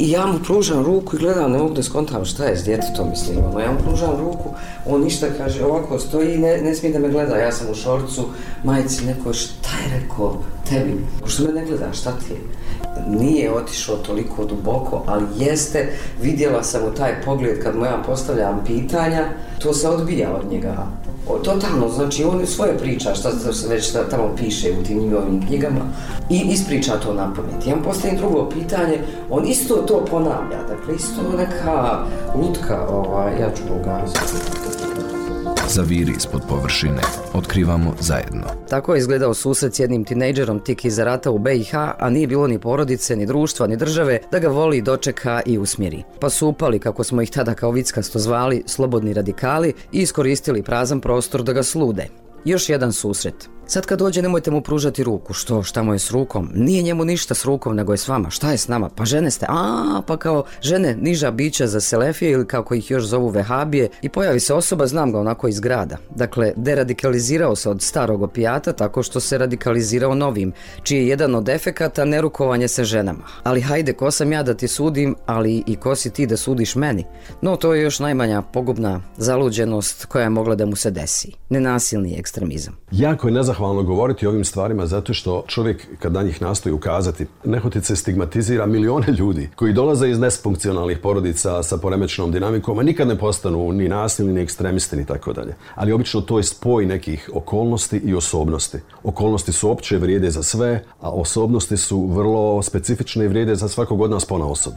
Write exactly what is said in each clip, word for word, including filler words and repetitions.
I ja mu pružam ruku i gledam, ne mogu da skontam šta je s djetetom, mislim, ono, ja mu pružam ruku, on ništa kaže, ovako stoji i ne, ne smije da me gleda, ja sam u šorcu, majici, neko, šta je rekao tebi, što me ne gleda, šta ti je? Nije otišao toliko duboko, ali jeste, vidjela sam u taj pogled kad mu ja postavljam pitanja, to se odbija od njega. O, totalno, znači on svoje priča, šta se već tamo piše u tim njegovim knjigama i ispriča to na pamet. Ja mu postavim drugo pitanje, on isto to ponavlja, dakle isto neka lutka, ovaj, ja ću pogazati. Zaviri ispod površine. Otkrivamo zajedno. Tako je izgledao susret s jednim tinejdžerom tik iza rata u be i ha, a nije bilo ni porodice, ni društva, ni države da ga voli, dočeka i usmjeri. Pa su upali, kako smo ih tada kao vickasto zvali, slobodni radikali i iskoristili prazan prostor da ga slude. Još jedan susret. Sad kad dođe nemojte mu pružati ruku. Što? Šta mu je s rukom? Nije njemu ništa s rukom, nego je s vama. Šta je s nama? Pa žene ste. A, pa kao žene, niža bića za selefije ili kako ih još zovu vehabije. I pojavi se osoba, znam ga onako iz grada. Dakle, deradikalizirao se od starog opijata tako što se radikalizirao novim, čiji je jedan od efekata nerukovanje se ženama. Ali hajde, ko sam ja da ti sudim, ali i ko si ti da sudiš meni? No, to je još najmanja pogubna zaluđenost koja je mogla da mu se desi. Nenasilni ekstremizam. Jako je nezahvalno govoriti o ovim stvarima zato što čovjek kad na njih nastoji ukazati, nehotice stigmatizira milione ljudi koji dolaze iz nesfunkcionalnih porodica sa poremećenom dinamikom, a nikad ne postanu ni nasilni, ni ekstremisti, ni tako dalje. Ali obično to je spoj nekih okolnosti i osobnosti. Okolnosti su opće, vrijede za sve, a osobnosti su vrlo specifične i vrijede za svakog od nas ponaosob.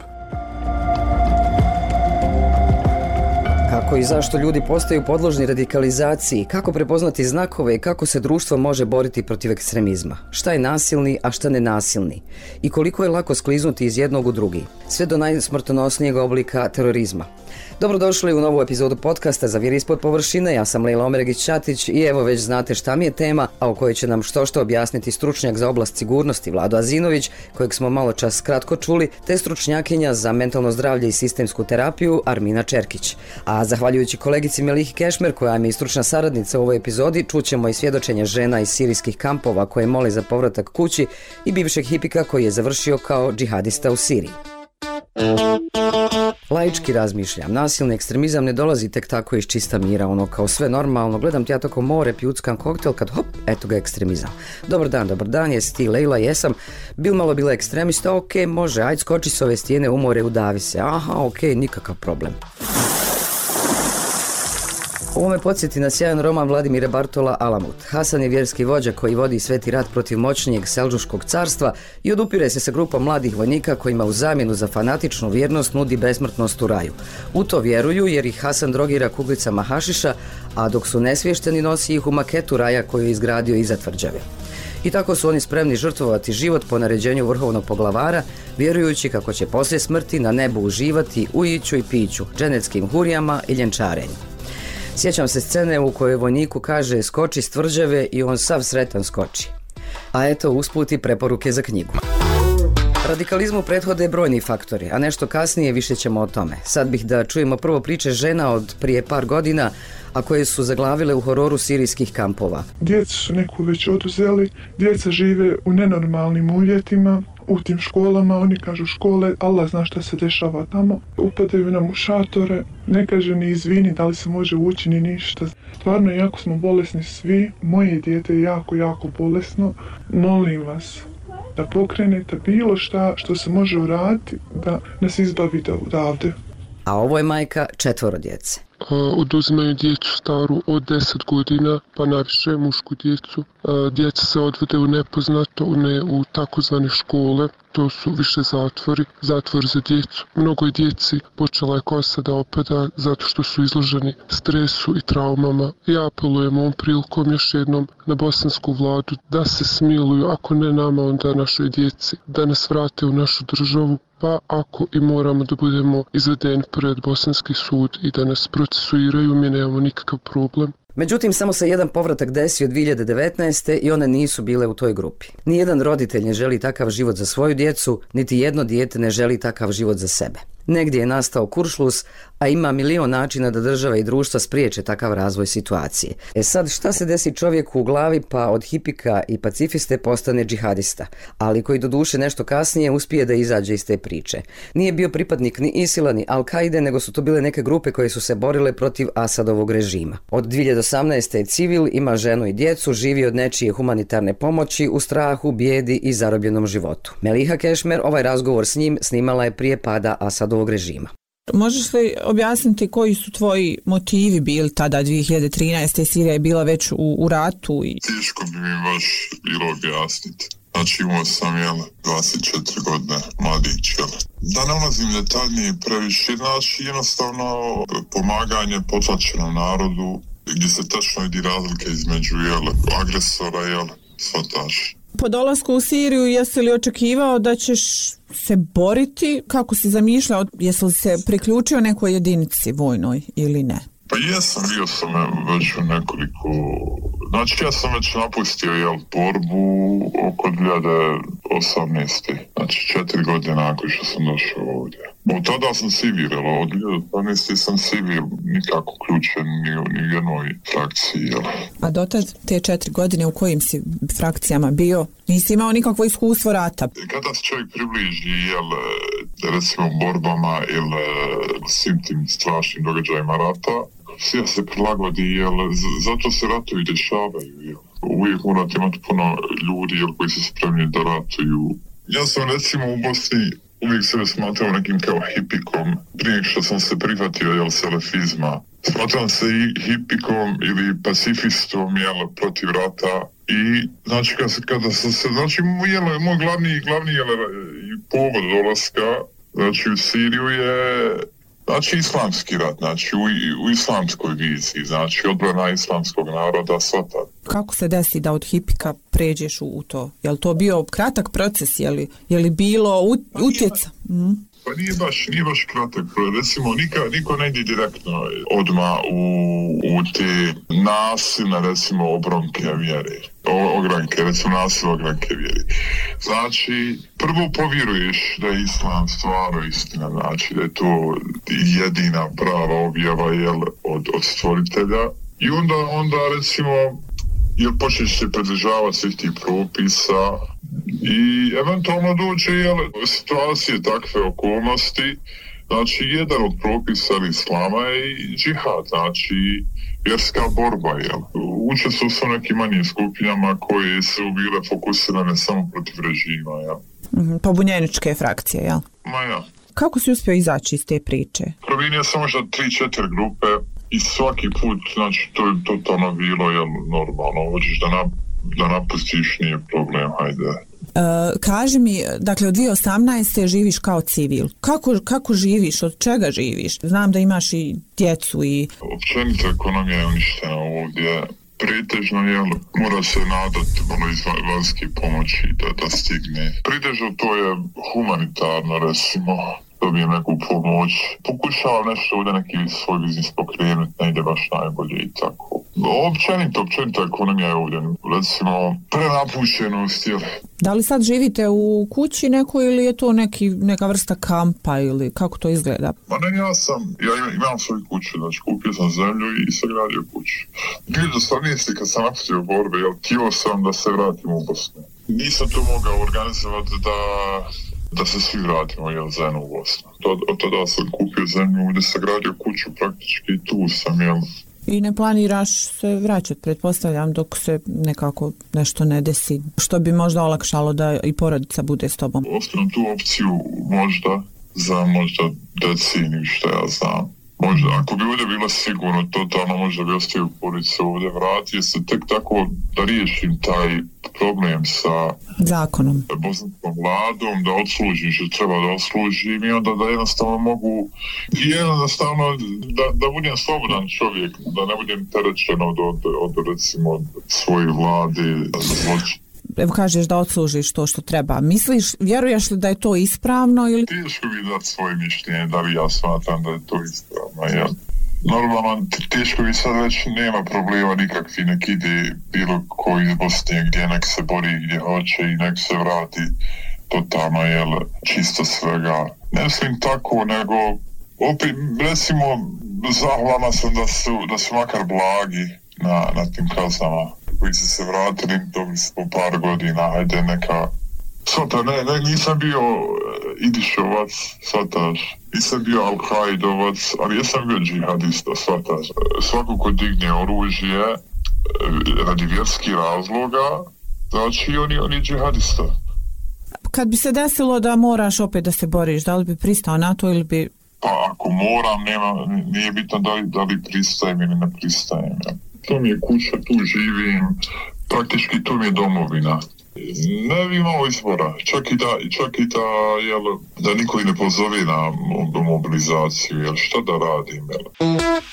Kako i zašto ljudi postaju podložni radikalizaciji, kako prepoznati znakove i kako se društvo može boriti protiv ekstremizma. Šta je nasilni, a šta nenasilni? I koliko je lako skliznuti iz jednog u drugi, sve do najsmrtonosnijeg oblika terorizma. Dobrodošli u novu epizodu podcasta Zaviri ispod površine, ja sam Lejla Omeregić-Ćatić i evo već znate šta mi je tema, a o kojoj će nam što što objasniti stručnjak za oblast sigurnosti Vlado Azinović, kojeg smo malo čas kratko čuli, te stručnjakinja za mentalno zdravlje i sistemsku terapiju Armina Čerkić. A zahvaljujući kolegici Melihi Kešmer, koja je mi stručna saradnica u ovoj epizodi, čućemo i svjedočenje žena iz sirijskih kampova koje mole za povratak kući i bivšeg hipika koji je završio kao džihadista u Siriji. Laički razmišljam, nasilni ekstremizam ne dolazi tek tako iz čista mira, ono kao sve normalno, gledam ti ja toko more, pjuckam koktel, kad hop, eto ga ekstremizam. Dobar dan, dobar dan, jesi ti Lejla, jesam, bil malo bila ekstremista, ok, može, ajde skoči s ove stijene u more, udavi se, aha, ok, nikakav problem. Ovo me podsjeti na sjajan roman Vladimira Bartola Alamut. Hasan je vjerski vođa koji vodi sveti rat protiv moćnijeg Selđuškog carstva i odupire se sa grupom mladih vojnika kojima u zamjenu za fanatičnu vjernost nudi besmrtnost u raju. U to vjeruju jer ih Hasan drogira kuglicama hašiša, a dok su nesvješteni nosi ih u maketu raja koju je izgradio iza tvrđave. I tako su oni spremni žrtvovati život po naređenju vrhovnog poglavara, vjerujući kako će poslije smrti na nebu uživati u iću i piću, dženeckim hurijama i ljenčarenju. Sjećam se scene u kojoj vojniku kaže skoči s tvrđave i on sav sretan skoči. A eto usput i preporuke za knjigu. Radikalizmu prethode brojni faktori, a nešto kasnije više ćemo o tome. Sad bih da čujemo prvo priče žena od prije par godina, a koje su zaglavile u hororu sirijskih kampova. Djecu su neku već oduzeli, djeca žive u nenormalnim uvjetima, u tim školama, oni kažu škole, Allah zna šta se dešava tamo. Upadaju nam u šatore, ne kaže ni izvini da li se može ući ni ništa. Stvarno, jako smo bolesni svi, moje dijete je jako, jako bolesno. Molim vas da pokrenete bilo šta što se može uraditi da nas izbavite odavde. A ovo je majka četvoro djece. Oduzimaju djecu staru od deset godina, pa najviše mušku djecu. Djeca se odvede u nepoznato, ne u takozvane škole, to su više zatvori, zatvor za djecu. Mnogo je djeci počela je kosa da opada zato što su izloženi stresu i traumama. Ja apelujem ovom prilikom još jednom na bosansku vladu da se smiluju, ako ne nama, onda našoj djeci, da nas vrate u našu državu. Pa ako i moramo da budemo izvedeni pred bosanski sud i da nas procesuiraju, mi nemamo nikakav problem. Međutim, samo se jedan povratak desio dvije hiljade devetnaeste. i one nisu bile u toj grupi. Nijedan roditelj ne želi takav život za svoju djecu, niti jedno dijete ne želi takav život za sebe. Negdje je nastao kuršlus, a ima milion načina da država i društva spriječe takav razvoj situacije. E sad, šta se desi čovjeku u glavi pa od hipika i pacifiste postane džihadista, ali koji doduše nešto kasnije uspije da izađe iz te priče. Nije bio pripadnik ni Isila ni Al-Kaide, nego su to bile neke grupe koje su se borile protiv Asadovog režima. Od dvije hiljade osamnaeste je civil, ima ženu i djecu, živi od nečije humanitarne pomoći u strahu, bijedi i zarobljenom životu. Meliha Kešmer ovaj razgovor s njim snimala je prije pada Asadovog režima. Možeš li objasniti koji su tvoji motivi bili tada dvije hiljade trinaeste. Sirija je bila već u, u ratu? I... Teško bi mi baš bilo objasniti. Znači imao sam jel, dvadeset četiri godine, mladić. Jel. Da ne ulazim detaljnije previše, znači jednostavno pomaganje potlačenom narodu gdje se tačno vidi razlike između jel, agresora i jel, svataša. Po dolasku u Siriju jesi li očekivao da ćeš se boriti? Kako si zamišljao? Jesi li se priključio nekoj jedinici vojnoj ili ne? Pa jesam, bio sam već u nekoliko... Znači ja sam već napustio jel, borbu oko dvije hiljade osamnaeste. Znači četiri godine nakon što sam došao ovdje. Od tada sam civil, od dvije hiljade osamnaeste sam civil, nikako ključen ni, ni u jednoj frakciji. Jel. A dotad te četiri godine u kojim si frakcijama bio, nisi imao nikakvo iskustvo rata? Kada se čovjek približi, jel, recimo borbama ili svim tim strašnim događajima rata, sve se prilagodi, jel, zato se ratovi dešavaju. Jel. Uvijek morate imati puno ljudi jel, koji su spremni da ratuju. Ja sam recimo u Bosni uvijek sebe smatrao nekim kao hipikom, prije što sam se prihvatio jel, selefizma. Smatram se i hipikom ili pacifistom jel, protiv rata. I znači kada, se, kada sam se, znači jel, moj glavni, glavni jel, povod dolaska znači, u Siriju je znači islamski rat, znači u, u islamskoj viziji, znači odbrana islamskog naroda, svata. Kako se desi da od hipika pređeš u, u to? Je li to bio kratak proces, je li, je li bilo ut, utjeca? Mm. Pa nije baš, nije baš kratak, recimo nika, niko ne ide direktno odmah u, u te nasilne, recimo, obronke vjere, o, ogranke, recimo nasilne ogranke vjere. Znači, prvo povjeruješ da je islam stvarno istina, znači da je to jedina prava objava jel, od, od stvoritelja i onda, onda recimo, jel počneš se pridržavati svih tih propisa i eventualno dođe jel, situacije takve okolnosti, znači jedan od propisa islama je i džihad, znači vjerska borba, jel. Učestvuju su nekim manjim skupinama koje su bile fokusirane samo protiv režima, jel. Mm, pobunjeničke frakcije, jel? Ma ja. Kako si uspio izaći iz te priče? Promijenio sam možda tri četiri grupe i svaki put, znači to je totalno bilo, jel, normalno, hoćeš da, nap, da napustiš, nije problem, hajde. Uh, kaži mi, dakle od dvije hiljade osamnaeste živiš kao civil. Kako, kako živiš? Od čega živiš? Znam da imaš i djecu i... Općenito ekonomija je uništena ovdje. Pretežno, jel, mora se nadati malo iz vanjske pomoći da, da stigne. Pretežno to je humanitarno, recimo, dobijem neku pomoć. Pokušavam nešto ovdje neki svoj biznis pokrenuti, ne ide baš najbolje i tako. Općenito, općenito ekonomija je ovdje, recimo, prenapušenost, jel. Da li sad živite u kući nekoj ili je to neki, neka vrsta kampa ili kako to izgleda? Ma ne, ja sam, ja imam, imam svoju kuću, znači kupio sam zemlju i sagradio kuću. dvije hiljade osamnaeste kad sam napustio borbe, jel, htio sam da se vratim u Bosnu. Nisam to mogao organizovati da, da se svi vratimo, jel, zajedno u Bosnu. Od, od tada sam kupio zemlju, gdje sagradio kuću, praktički tu sam, jel. I ne planiraš se vraćati, pretpostavljam, dok se nekako nešto ne desi, što bi možda olakšalo da i porodica bude s tobom? Ostavim tu opciju možda za možda deceniju, što ja znam. Možda, ako bi ovdje bilo sigurno, totalno možda bi ostavio porodicu ovdje, vratio se tek tako da riješim taj problem sa zakonom, bosanskom vladom, da odslužim što treba da odslužim i onda da jednostavno mogu i jednostavno da, da budem slobodan čovjek, da ne budem terećen od, od, od recimo od svoje vlade zločina. Evo kažeš da odslužiš to što treba. Misliš, vjeruješ li da je to ispravno ili... Teško bi dati svoje mišljenje, da li ja smatram da je to ispravno, ja. Normalno, teško bi sad već nema problema nikakvi, nek ide bilo koji iz Bosne gdje nek se bori gdje hoće i nek se vrati totalno, jel, čisto svega. Ne mislim tako, nego opet, recimo, zahvalna sam da su, da su makar blagi na, na tim kaznama koji su se vratili, dobili su po par godina, hajde neka... Svata, ne, ne, nisam bio Idišovac, svataš, nisam bio Al-Kaidovac, ali jesam bio džihadista, svataš. Svako ko digne oružje radi vjerskih razloga, znači on je, on je džihadista. Kad bi se desilo da moraš opet da se boriš, da li bi pristao na to ili bi... Pa ako moram, nema, nije bitno da li, da li pristajem ili ne pristajem. Ja. To mi je kuća, tu živim, praktički to mi je domovina. Ne bi imao izbora, čak i da, čak i da, jel, da niko i ne pozove na mobilizaciju, jel, šta da radim, jel.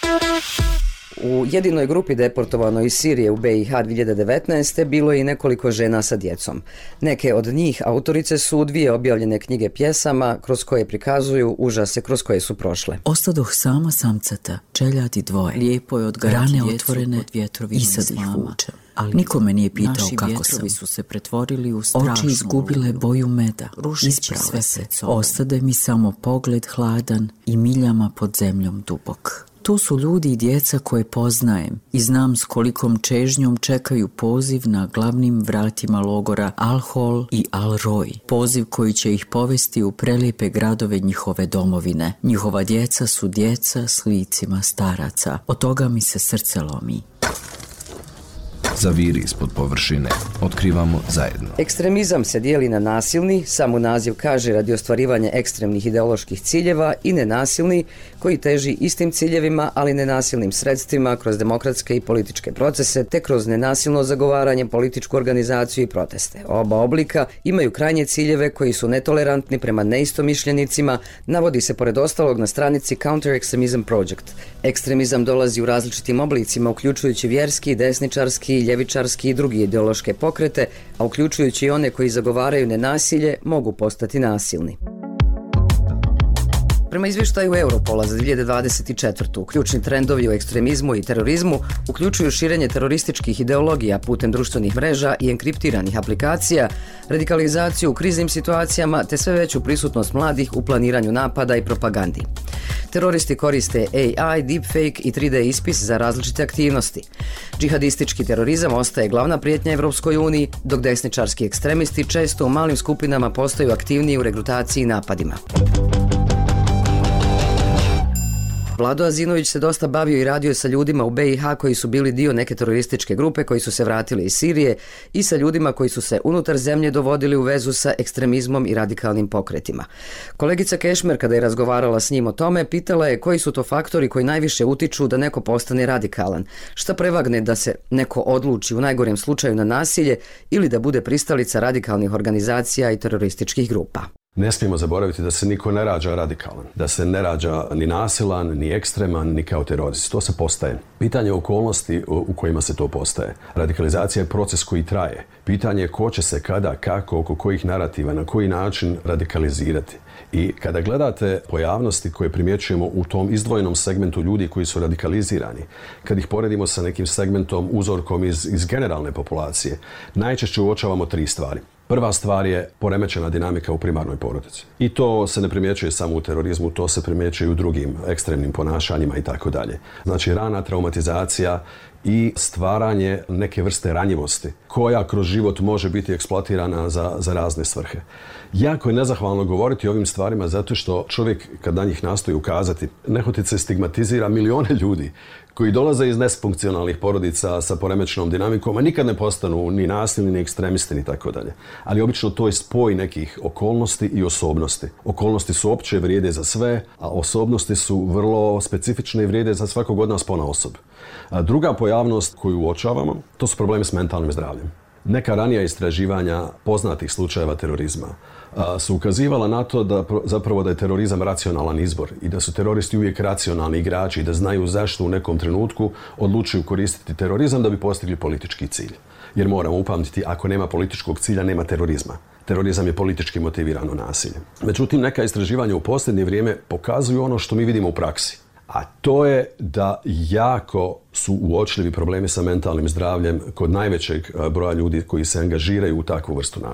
U jedinoj grupi deportovanoj iz Sirije u be i ha dvije hiljade devetnaeste. bilo je i nekoliko žena sa djecom. Neke od njih autorice su dvije objavljene knjige pjesama kroz koje prikazuju užase kroz koje su prošle. Ostadoh sama samcata, čeljadi dvoje, lijepo je odgajati rane djecu otvorene pod vjetrovima i sad ih vučem. Ali niko me nije pitao kako sam. Su se pretvorili u strašnu oči izgubile boju meda, isprave se, ostade mi samo pogled hladan i miljama pod zemljom dubok. Tu su ljudi i djeca koje poznajem i znam s kolikom čežnjom čekaju poziv na glavnim vratima logora Al-Hol i Al-Roj. Poziv koji će ih povesti u prelijepe gradove njihove domovine. Njihova djeca su djeca s licima staraca. Od toga mi se srce lomi. Zaviri ispod površine. Otkrivamo zajedno. Ekstremizam se dijeli na nasilni, samo naziv kaže radi ostvarivanja ekstremnih ideoloških ciljeva, i nenasilni, koji teži istim ciljevima, ali nenasilnim sredstvima kroz demokratske i političke procese, te kroz nenasilno zagovaranje, političku organizaciju i proteste. Oba oblika imaju krajnje ciljeve koji su netolerantni prema neistomišljenicima, navodi se pored ostalog na stranici Counter Extremism Project. Ekstremizam dolazi u različitim oblicima, uključujući vjerski, desničarski, ljevičarski i drugi ideološke pokrete, a uključujući i one koji zagovaraju nenasilje, mogu postati nasilni. Prema izvještaju Europola za dvije hiljade dvadeset četvrtu. ključni trendovi u ekstremizmu i terorizmu uključuju širenje terorističkih ideologija putem društvenih mreža i enkriptiranih aplikacija, radikalizaciju u kriznim situacijama te sve veću prisutnost mladih u planiranju napada i propagandi. Teroristi koriste A I, deepfake i tri D ispis za različite aktivnosti. Džihadistički terorizam ostaje glavna prijetnja Evropskoj uniji, dok desničarski ekstremisti često u malim skupinama postaju aktivniji u regrutaciji i napadima. Vlado Azinović se dosta bavio i radio sa ljudima u be i ha koji su bili dio neke terorističke grupe koji su se vratili iz Sirije i sa ljudima koji su se unutar zemlje dovodili u vezu sa ekstremizmom i radikalnim pokretima. Kolegica Kešmer, kada je razgovarala s njim o tome, pitala je koji su to faktori koji najviše utiču da neko postane radikalan. Šta prevagne da se neko odluči u najgorem slučaju na nasilje ili da bude pristalica radikalnih organizacija i terorističkih grupa? Ne smijemo zaboraviti da se niko ne rađa radikalan, da se ne rađa ni nasilan, ni ekstreman, ni kao terorist. To se postaje. Pitanje je okolnosti u kojima se to postaje. Radikalizacija je proces koji traje. Pitanje je ko će se kada, kako, oko kojih narativa, na koji način radikalizirati. I kada gledate pojavnosti koje primjećujemo u tom izdvojenom segmentu ljudi koji su radikalizirani, kad ih poredimo sa nekim segmentom, uzorkom iz, iz generalne populacije, najčešće uočavamo tri stvari. Prva stvar je poremećena dinamika u primarnoj porodici. I to se ne primjećuje samo u terorizmu, to se primjećuje i u drugim ekstremnim ponašanjima i tako dalje. Znači rana traumatizacija i stvaranje neke vrste ranjivosti koja kroz život može biti eksploatirana za, za razne svrhe. Jako je nezahvalno govoriti o ovim stvarima zato što čovjek kad na njih nastoji ukazati, nehotice stigmatizira milione ljudi koji dolaze iz nesfunkcionalnih porodica sa poremećenom dinamikom, a nikad ne postanu ni nasilni, ni ekstremisti, ni tako dalje. Ali obično to je spoj nekih okolnosti i osobnosti. Okolnosti su opće, vrijede za sve, a osobnosti su vrlo specifične i vrijede za svakog od nas ponaosob. A druga pojavnost koju uočavamo, to su problemi s mentalnim zdravljem. Neka ranija istraživanja poznatih slučajeva terorizma a, su ukazivala na to da zapravo da je terorizam racionalan izbor i da su teroristi uvijek racionalni igrači i da znaju zašto u nekom trenutku odlučuju koristiti terorizam da bi postigli politički cilj. Jer moramo upamtiti, ako nema političkog cilja, nema terorizma. Terorizam je politički motivirano nasilje. Međutim, neka istraživanja u posljednje vrijeme pokazuju ono što mi vidimo u praksi. A to je da jako su uočljivi problemi sa mentalnim zdravljem kod najvećeg broja ljudi koji se angažiraju u takvu vrstu nasilja.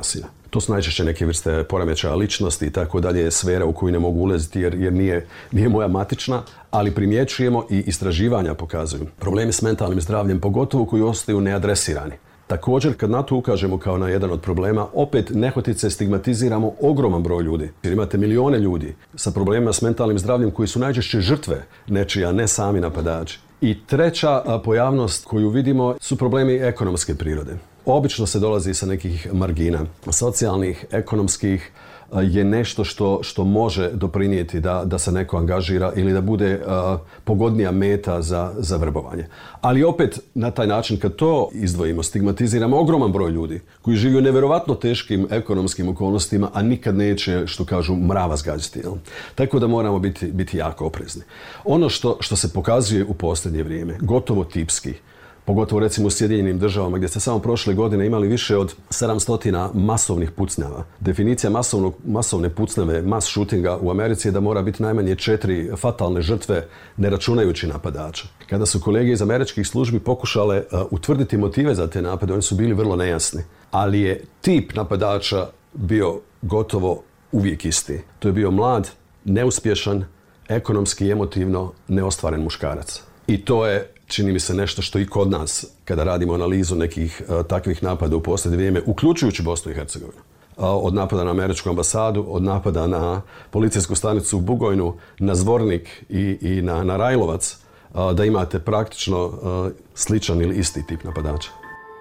To su najčešće neke vrste poremećaja ličnosti i tako dalje, sfera u koju ne mogu ulaziti jer, jer nije, nije moja matična, ali primjećujemo i istraživanja pokazuju problemi s mentalnim zdravljem, pogotovo koji ostaju neadresirani. Također, kad na to ukažemo kao na jedan od problema, opet nehotice stigmatiziramo ogroman broj ljudi. Jer imate milione ljudi sa problemima s mentalnim zdravljem koji su najčešće žrtve nečija, ne sami napadači. I treća pojavnost koju vidimo su problemi ekonomske prirode. Obično se dolazi sa nekih margina, socijalnih, ekonomskih, je nešto što, što može doprinijeti da, da se neko angažira ili da bude uh, pogodnija meta za, za vrbovanje. Ali opet na taj način kad to izdvojimo, stigmatiziramo ogroman broj ljudi koji žive u nevjerovatno teškim ekonomskim okolnostima, a nikad neće, što kažu, mrava zgađati. Jel? Tako da moramo biti, biti jako oprezni. Ono što, što se pokazuje u posljednje vrijeme, gotovo tipski, pogotovo recimo u Sjedinjenim državama gdje ste samo prošle godine imali više od sedamsto masovnih pucnjava. Definicija masovnog, masovne pucnjave, mass shootinga u Americi je da mora biti najmanje četiri fatalne žrtve, ne računajući napadača. Kada su kolege iz američkih službi pokušale uh, utvrditi motive za te napade, oni su bili vrlo nejasni. Ali je tip napadača bio gotovo uvijek isti. To je bio mlad, neuspješan, ekonomski i emotivno neostvaren muškarac. I to je, čini mi se, nešto što i kod nas, kada radimo analizu nekih uh, takvih napada u posljednje vrijeme, uključujući Bosnu i Hercegovinu, uh, od napada na američku ambasadu, od napada na policijsku stanicu u Bugojnu, na Zvornik i, i na, na Rajlovac, uh, da imate praktično uh, sličan ili isti tip napadača.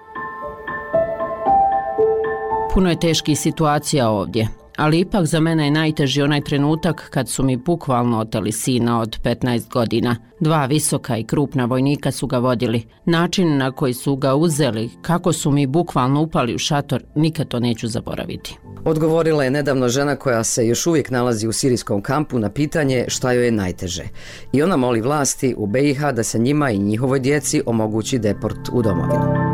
Puno je teških situacija ovdje, ali ipak za mene je najteži onaj trenutak kad su mi bukvalno oteli sina od petnaest godina. Dva visoka i krupna vojnika su ga vodili. Način na koji su ga uzeli, kako su mi bukvalno upali u šator, nikad to neću zaboraviti. Odgovorila je nedavno žena koja se još uvijek nalazi u sirijskom kampu na pitanje šta joj je najteže. I ona moli vlasti u be i ha da se njima i njihovoj djeci omogući deport u domovinu.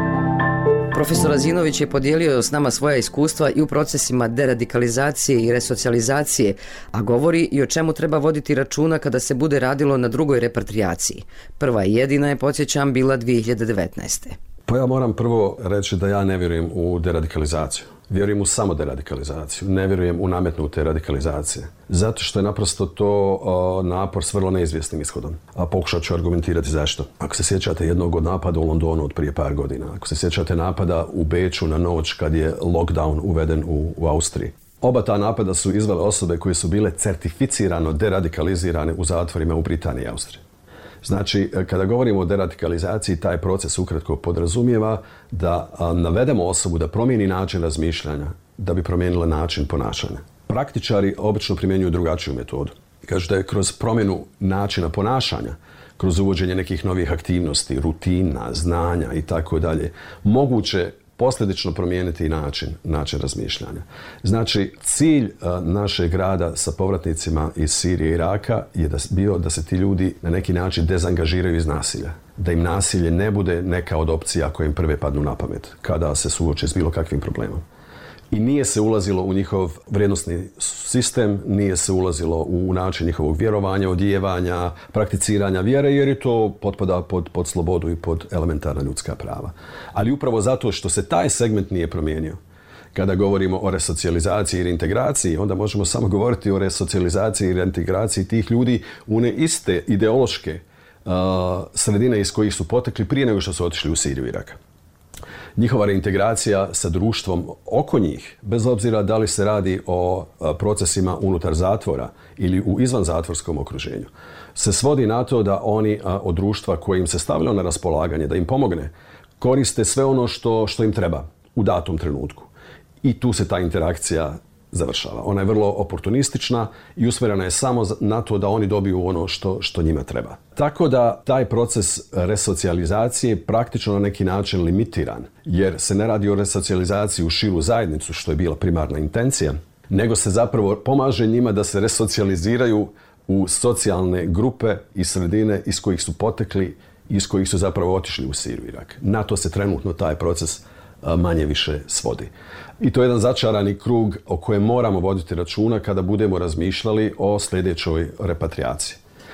Profesor Azinović je podijelio s nama svoja iskustva i u procesima deradikalizacije i resocijalizacije, a govori i o čemu treba voditi računa kada se bude radilo na drugoj repatriaciji. Prva i jedina je, podsjećam, bila dvije hiljade devetnaeste. Pa ja moram prvo reći da ja ne vjerujem u deradikalizaciju. Vjerujem u samo deradikalizaciju. Ne vjerujem u nametnute radikalizacije. Zato što je naprosto to uh, napor s vrlo neizvjesnim ishodom. A pokušat ću argumentirati zašto. Ako se sjećate jednog od napada u Londonu od prije par godina, ako se sjećate napada u Beču na noć kad je lockdown uveden u, u Austriji. Oba ta napada su izvele osobe koje su bile certificirano deradikalizirane u zatvorima u Britaniji i Austriji. Znači, kada govorimo o deradikalizaciji, taj proces ukratko podrazumijeva da a, navedemo osobu da promijeni način razmišljanja, da bi promijenila način ponašanja. Praktičari obično primjenjuju drugačiju metodu. Kažu da je kroz promjenu načina ponašanja, kroz uvođenje nekih novih aktivnosti, rutina, znanja i tako dalje, moguće posljedično promijeniti način, način razmišljanja. Znači, cilj uh, našeg rada sa povratnicima iz Sirije i Iraka je da, bio da se ti ljudi na neki način dezangažiraju iz nasilja. Da im nasilje ne bude neka od opcija koje im prve padnu na pamet kada se suoče s bilo kakvim problemom. I nije se ulazilo u njihov vrijednosni sistem, nije se ulazilo u način njihovog vjerovanja, odijevanja, prakticiranja vjere, jer je to potpada pod, pod slobodu i pod elementarna ljudska prava. Ali upravo zato što se taj segment nije promijenio, kada govorimo o resocijalizaciji i reintegraciji, onda možemo samo govoriti o resocijalizaciji i reintegraciji tih ljudi u one iste ideološke uh, sredine iz kojih su potekli prije nego što su otišli u Siriju i Irak. Njihova reintegracija sa društvom oko njih, bez obzira da li se radi o procesima unutar zatvora ili u izvanzatvorskom okruženju, se svodi na to da oni od društva koje im se stavljalo na raspolaganje, da im pomogne, koriste sve ono što, što im treba u datom trenutku. I tu se ta interakcija završava. Ona je vrlo oportunistična i usmjerena je samo na to da oni dobiju ono što, što njima treba. Tako da taj proces resocijalizacije je praktično na neki način limitiran, jer se ne radi o resocijalizaciji u širu zajednicu, što je bila primarna intencija, nego se zapravo pomaže njima da se resocijaliziraju u socijalne grupe i sredine iz kojih su potekli i iz kojih su zapravo otišli u Siriju i Irak. Na to se trenutno taj proces manje više svodi. I to je jedan začarani krug o kojem moramo voditi računa kada budemo razmišljali o sljedećoj repatriaciji.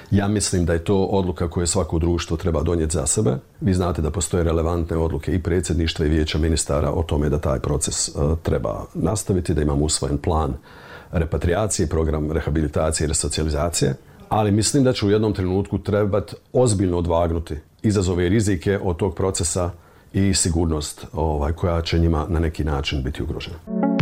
Ja mislim da je to odluka koju svako društvo treba donijeti za sebe. Vi znate da postoje relevantne odluke i predsjedništva i vijeća ministara o tome da taj proces uh, treba nastaviti, da imamo usvojen plan repatriacije, program rehabilitacije i resocijalizacije, ali mislim da će u jednom trenutku trebati ozbiljno odvagnuti izazove i rizike od tog procesa i sigurnost ovaj, koja će njima na neki način biti ugrožena.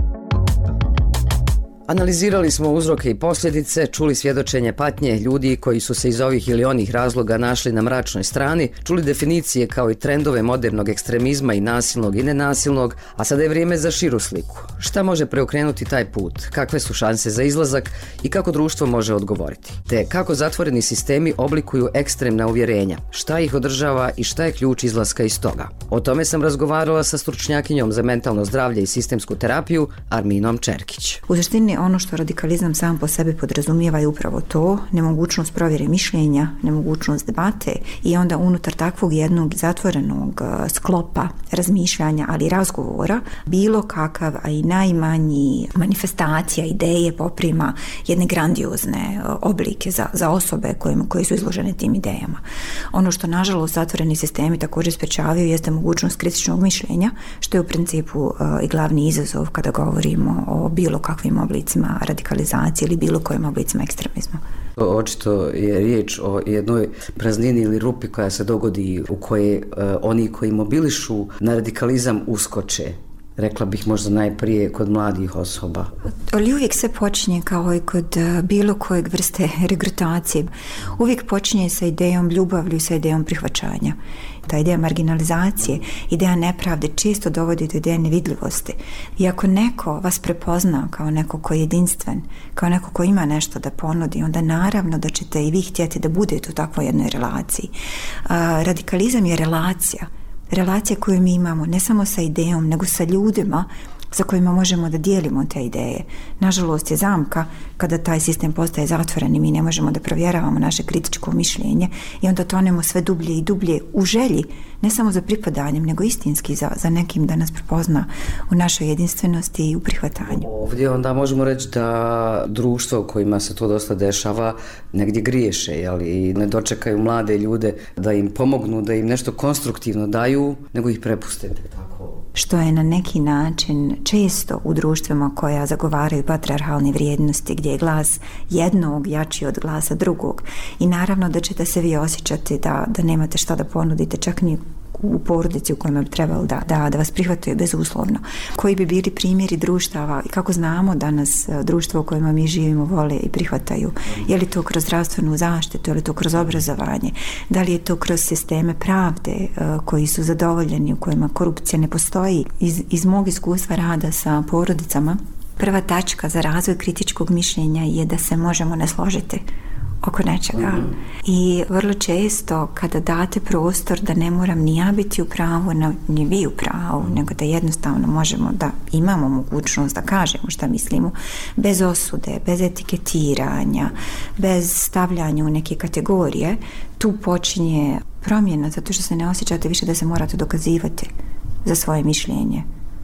Analizirali smo uzroke i posljedice, čuli svjedočenje patnje ljudi koji su se iz ovih ili onih razloga našli na mračnoj strani, čuli definicije kao i trendove modernog ekstremizma i nasilnog i nenasilnog, a sada je vrijeme za širu sliku. Šta može preokrenuti taj put? Kakve su šanse za izlazak i kako društvo može odgovoriti? Te kako zatvoreni sistemi oblikuju ekstremna uvjerenja? Šta ih održava i šta je ključ izlaska iz toga? O tome sam razgovarala sa stručnjakinjom za mentalno zdravlje i sistemsku terapiju Arminom Čerkić. U suštini ono što radikalizam sam po sebi podrazumijeva je upravo to, nemogućnost provjere mišljenja, nemogućnost debate i onda unutar takvog jednog zatvorenog sklopa razmišljanja, ali i razgovora, bilo kakav, a i najmanji manifestacija, ideje poprima jedne grandiozne oblike za, za osobe koje, koje su izložene tim idejama. Ono što nažalost zatvoreni sistemi također sprečavaju jeste mogućnost kritičnog mišljenja, što je u principu uh, i glavni izazov kada govorimo o bilo kakvim oblicima radikalizacije ili bilo kojim oblicima ekstremizma. Očito je riječ o jednoj praznini ili rupi koja se dogodi u kojoj uh, oni koji mobilišu na radikalizam uskoče. Rekla bih možda najprije kod mladih osoba. Ali uvijek se počinje kao i kod bilo kojeg vrste regrutacije. Uvijek počinje sa idejom ljubavlju, sa idejom prihvaćanja. Ta ideja marginalizacije, ideja nepravde često dovodi do ideje nevidljivosti. I ako neko vas prepozna kao neko ko je jedinstven, kao neko ko ima nešto da ponudi, onda naravno da ćete i vi htjeti da budete u takvoj jednoj relaciji. A, radikalizam je relacija. Relacija koju mi imamo ne samo sa idejom, nego sa ljudima sa kojima možemo da dijelimo te ideje. Nažalost je zamka kada taj sistem postaje zatvoren i mi ne možemo da provjeravamo naše kritičko mišljenje i onda tonemo sve dublje i dublje u želji, ne samo za pripadanjem, nego istinski za, za nekim da nas prepozna u našoj jedinstvenosti i u prihvatanju. Ovdje onda možemo reći da društvo u kojima se to dosta dešava negdje griješe, jel? I ne dočekaju mlade ljude da im pomognu, da im nešto konstruktivno daju, nego ih prepustite tako. Što je na neki način često u društvima koja zagovaraju patrijarhalne vrijednosti, gdje je glas jednog jači od glasa drugog. I naravno da ćete se vi osjećati da, da nemate šta da ponudite, čak ni u porodici u kojima bi trebalo da, da, da vas prihvatuje bezuslovno. Koji bi bili primjeri društava i kako znamo da nas društvo u kojima mi živimo vole i prihvataju? Je li to kroz zdravstvenu zaštitu, je li to kroz obrazovanje? Da li je to kroz sisteme pravde koji su zadovoljeni, u kojima korupcija ne postoji? Iz, iz mog iskustva rada sa porodicama, prva tačka za razvoj kritičkog mišljenja je da se možemo ne složiti oko nečega. Mm. I vrlo često kada date prostor da ne moram ni ja biti u pravu, ni vi u pravu, nego da jednostavno možemo da imamo mogućnost da kažemo šta mislimo, bez osude, bez etiketiranja, bez stavljanja u neke kategorije, tu počinje promjena, zato što se ne osjećate više da se morate dokazivati za svoje mišljenje.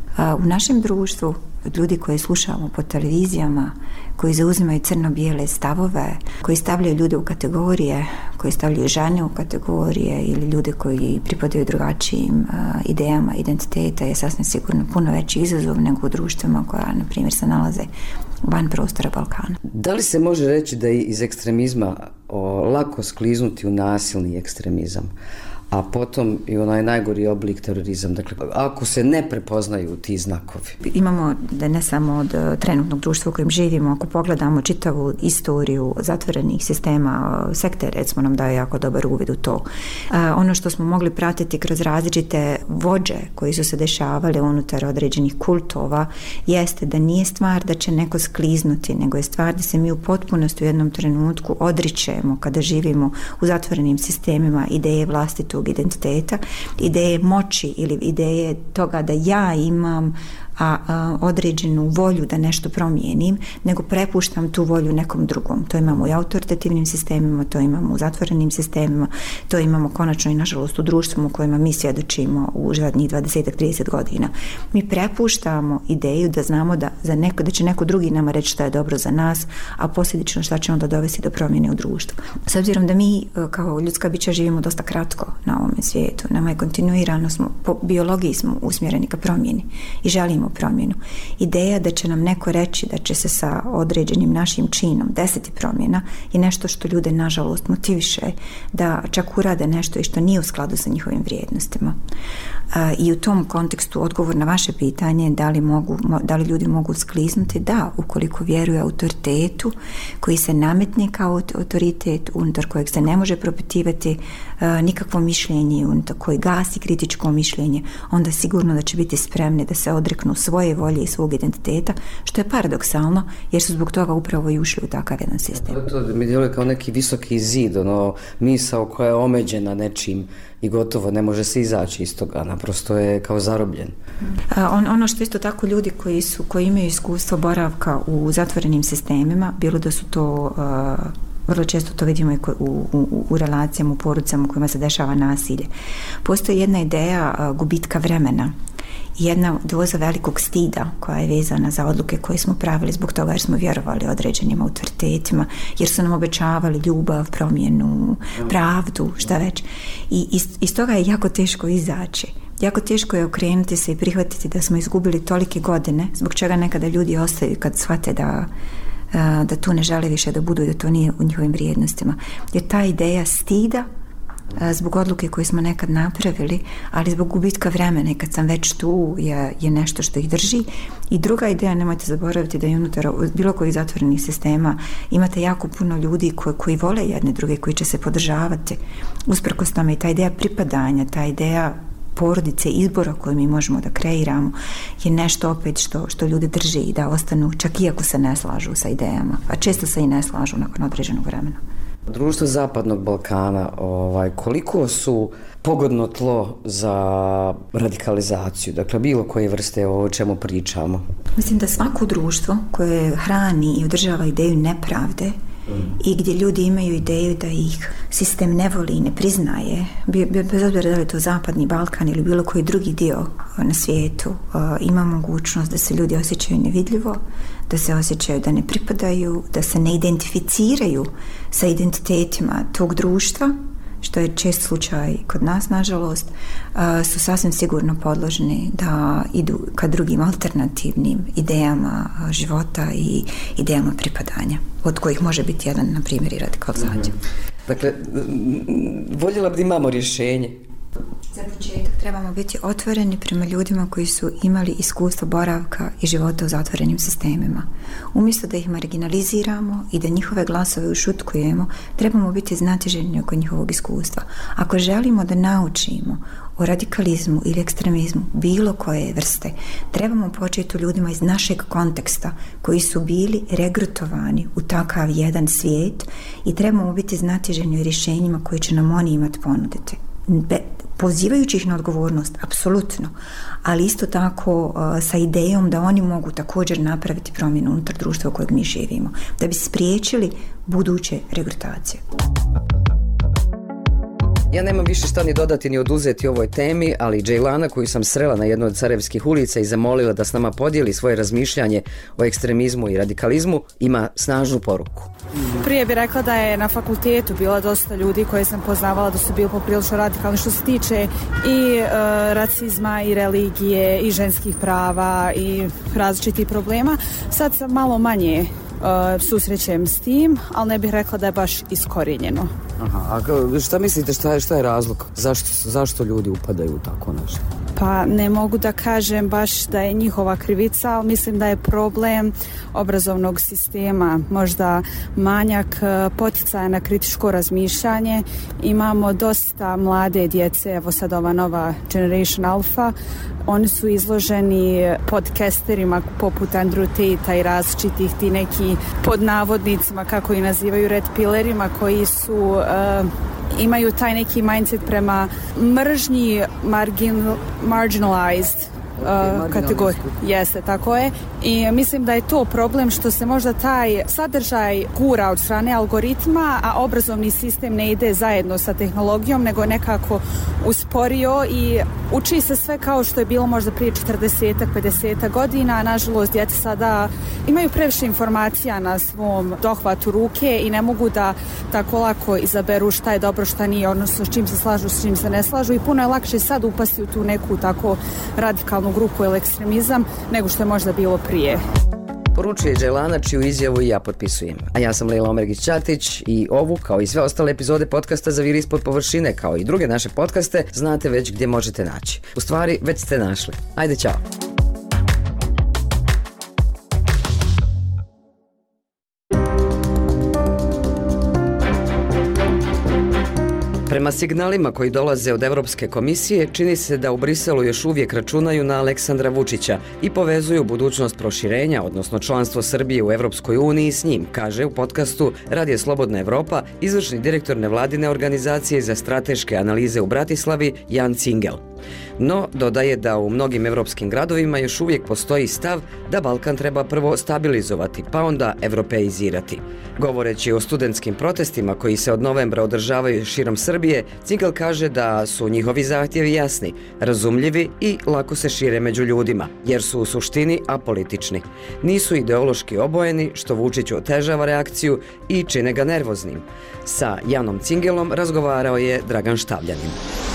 U našem društvu, od ljudi koji slušamo po televizijama, koji zauzimaju crno-bijele stavove, koji stavljaju ljude u kategorije, koji stavljaju žene u kategorije ili ljude koji pripadaju drugačijim uh, idejama identiteta, je sasvim sigurno puno veći izazov nego u društvima koja, na primjer, se nalaze van prostora Balkana. Da li se može reći da je iz ekstremizma o, lako skliznuti u nasilni ekstremizam, a potom i onaj najgori oblik terorizam, dakle, ako se ne prepoznaju ti znakovi? Imamo da ne samo od trenutnog društva u kojem živimo, ako pogledamo čitavu istoriju zatvorenih sistema, sekte recimo nam daje jako dobar uvid u to. A, ono što smo mogli pratiti kroz različite vođe koji su se dešavali unutar određenih kultova, jeste da nije stvar da će neko skliznuti, nego je stvar da se mi u potpunosti u jednom trenutku odričemo kada živimo u zatvorenim sistemima ideje vlastitog identiteta, ideje moći ili ideje toga da ja imam a, a određenu volju da nešto promijenim, nego prepuštam tu volju nekom drugom. To imamo i autoritativnim sistemima, to imamo u zatvorenim sistemima, to imamo konačno i nažalost u društvu u kojima mi svjedočimo u zadnjih dvadeset do trideset godina. Mi prepuštamo ideju da znamo da, za neko, da će neko drugi nama reći šta je dobro za nas, a posljedično šta će onda dovesti do promjene u društvu. S obzirom da mi kao ljudska bića živimo dosta kratko na ovome svijetu, nama je kontinuirano, smo, po biologiji smo usmjereni ka promjeni i želimo promjenu. Ideja da će nam neko reći da će se sa određenim našim činom deseti promjena je nešto što ljude nažalost motiviše da čak urade nešto i što nije u skladu sa njihovim vrijednostima. I u tom kontekstu odgovor na vaše pitanje da li, mogu, da li ljudi mogu skliznuti, da, ukoliko vjeruju autoritetu koji se nametne kao autoritet, unutar kojeg se ne može propitivati uh, nikakvo mišljenje, unutar koji gasi kritičko mišljenje, onda sigurno da će biti spremni da se odreknu svoje volje i svog identiteta, što je paradoksalno, jer su zbog toga upravo i ušli u takav jedan sistem. To, to mi djeluje kao neki visoki zid, ono, misao koja je omeđena nečim i gotovo ne može se izaći iz toga, naprosto je kao zarobljen. On, ono što isto tako ljudi koji su koji imaju iskustvo boravka u zatvorenim sistemima, bilo da su to uh, vrlo često to vidimo i u, u, u relacijama, u porodicama u kojima se dešava nasilje. Postoji jedna ideja uh, gubitka vremena, jedna doza velikog stida koja je vezana za odluke koje smo pravili zbog toga jer smo vjerovali određenim autoritetima, jer su nam obećavali ljubav, promjenu, pravdu, šta već. I iz, iz toga je jako teško izaći. Jako teško je okrenuti se i prihvatiti da smo izgubili tolike godine, zbog čega nekada ljudi ostaju kad shvate da, da tu ne žele više da budu i da to nije u njihovim vrijednostima. Jer ta ideja stida zbog odluke koje smo nekad napravili, ali zbog gubitka vremena i kad sam već tu je, je nešto što ih drži. I druga ideja, nemojte zaboraviti da je unutar bilo kojih zatvorenih sistema imate jako puno ljudi koji, koji vole jedne druge, koji će se podržavati usprkos tome, i ta ideja pripadanja, ta ideja porodice, izbora koje mi možemo da kreiramo je nešto opet što, što ljudi drži i da ostanu čak iako se ne slažu sa idejama, a često se i ne slažu nakon određenog vremena. Društvo Zapadnog Balkana, ovaj, koliko su pogodno tlo za radikalizaciju, dakle bilo koje vrste o čemu pričamo? Mislim da svako društvo koje hrani i održava ideju nepravde mm. i gdje ljudi imaju ideju da ih sistem ne voli i ne priznaje, bez obzira da li je to Zapadni Balkan ili bilo koji drugi dio na svijetu, ima mogućnost da se ljudi osjećaju nevidljivo, da se osjećaju da ne pripadaju, da se ne identificiraju sa identitetima tog društva, što je čest slučaj kod nas, nažalost, su sasvim sigurno podložni da idu ka drugim alternativnim idejama života i idejama pripadanja, od kojih može biti jedan, na primjer, i radikalizacija. Dakle, voljela bi da imamo rješenje. Za početak trebamo biti otvoreni prema ljudima koji su imali iskustvo boravka i života u zatvorenim sistemima. Umjesto da ih marginaliziramo i da njihove glasove ušutkujemo, trebamo biti znatiželjni oko njihovog iskustva. Ako želimo da naučimo o radikalizmu ili ekstremizmu bilo koje vrste, trebamo početi u ljudima iz našeg konteksta koji su bili regrutovani u takav jedan svijet i trebamo biti znatiželjni o rješenjima koje će nam oni imati ponuditi. Be, pozivajući ih na odgovornost, apsolutno, ali isto tako uh, sa idejom da oni mogu također napraviti promjenu unutar društva u kojeg mi živimo, da bi spriječili buduće regrutacije. Ja nemam više šta ni dodati ni oduzeti ovoj temi, ali Džejlana, koju sam srela na jednoj od Sarajevskih ulica i zamolila da s nama podijeli svoje razmišljanje o ekstremizmu i radikalizmu, ima snažnu poruku. Prije bih rekla da je na fakultetu bilo dosta ljudi koje sam poznavala da su bili poprilično radikalni što se tiče i e, rasizma i religije i ženskih prava i različitih problema. Sad sam malo manje Uh, susrećem s tim, ali ne bih rekla da je baš iskorijenjeno. Aha, a šta mislite, šta je, šta je razlog? Zašto, zašto ljudi upadaju u tako nešto? Pa ne mogu da kažem baš da je njihova krivica, ali mislim da je problem obrazovnog sistema, možda manjak poticaja na kritičko razmišljanje. Imamo dosta mlade djece, evo sad ova nova Generation Alpha, oni su izloženi podcasterima poput Andrew Tate i različitih ti neki pod navodnicima, kako i nazivaju, red pillerima, koji su uh, imaju taj neki mindset prema mržnji margin, marginalized uh, kategorija. Jeste, tako je. I mislim da je to problem što se možda taj sadržaj gura od strane algoritma, a obrazovni sistem ne ide zajedno sa tehnologijom, nego nekako usporio i uči se sve kao što je bilo možda prije četrdeset pedeset godina, a nažalost djeca sada imaju previše informacija na svom dohvatu ruke i ne mogu da tako lako izaberu šta je dobro, šta nije, odnosno s čim se slažu, s čim se ne slažu, i puno je lakše sad upasti u tu neku tako radikalnu grupu ili ekstremizam nego što je možda bilo prije. Poručuje Dželana, čiju izjavu i ja potpisujem. A ja sam Lejla Omergić-Ćatić i ovu, kao i sve ostale epizode podcasta Zaviri ispod površine, kao i druge naše podcaste, znate već gdje možete naći. U stvari, već ste našli. Ajde, ćao! Prema signalima koji dolaze od Evropske komisije, čini se da u Briselu još uvijek računaju na Aleksandra Vučića i povezuju budućnost proširenja, odnosno članstvo Srbije u Evropskoj uniji s njim, kaže u podcastu Radio Slobodna Evropa izvršni direktor nevladine organizacije za strateške analize u Bratislavi Jan Cingel. No, dodaje da u mnogim evropskim gradovima još uvijek postoji stav da Balkan treba prvo stabilizovati, pa onda evropeizirati. Govoreći o studentskim protestima koji se od novembra održavaju širom Srbije, Cingel kaže da su njihovi zahtjevi jasni, razumljivi i lako se šire među ljudima, jer su u suštini apolitični. Nisu ideološki obojeni, što Vučiću otežava reakciju i čine ga nervoznim. Sa Janom Cingelom razgovarao je Dragan Štavljanin.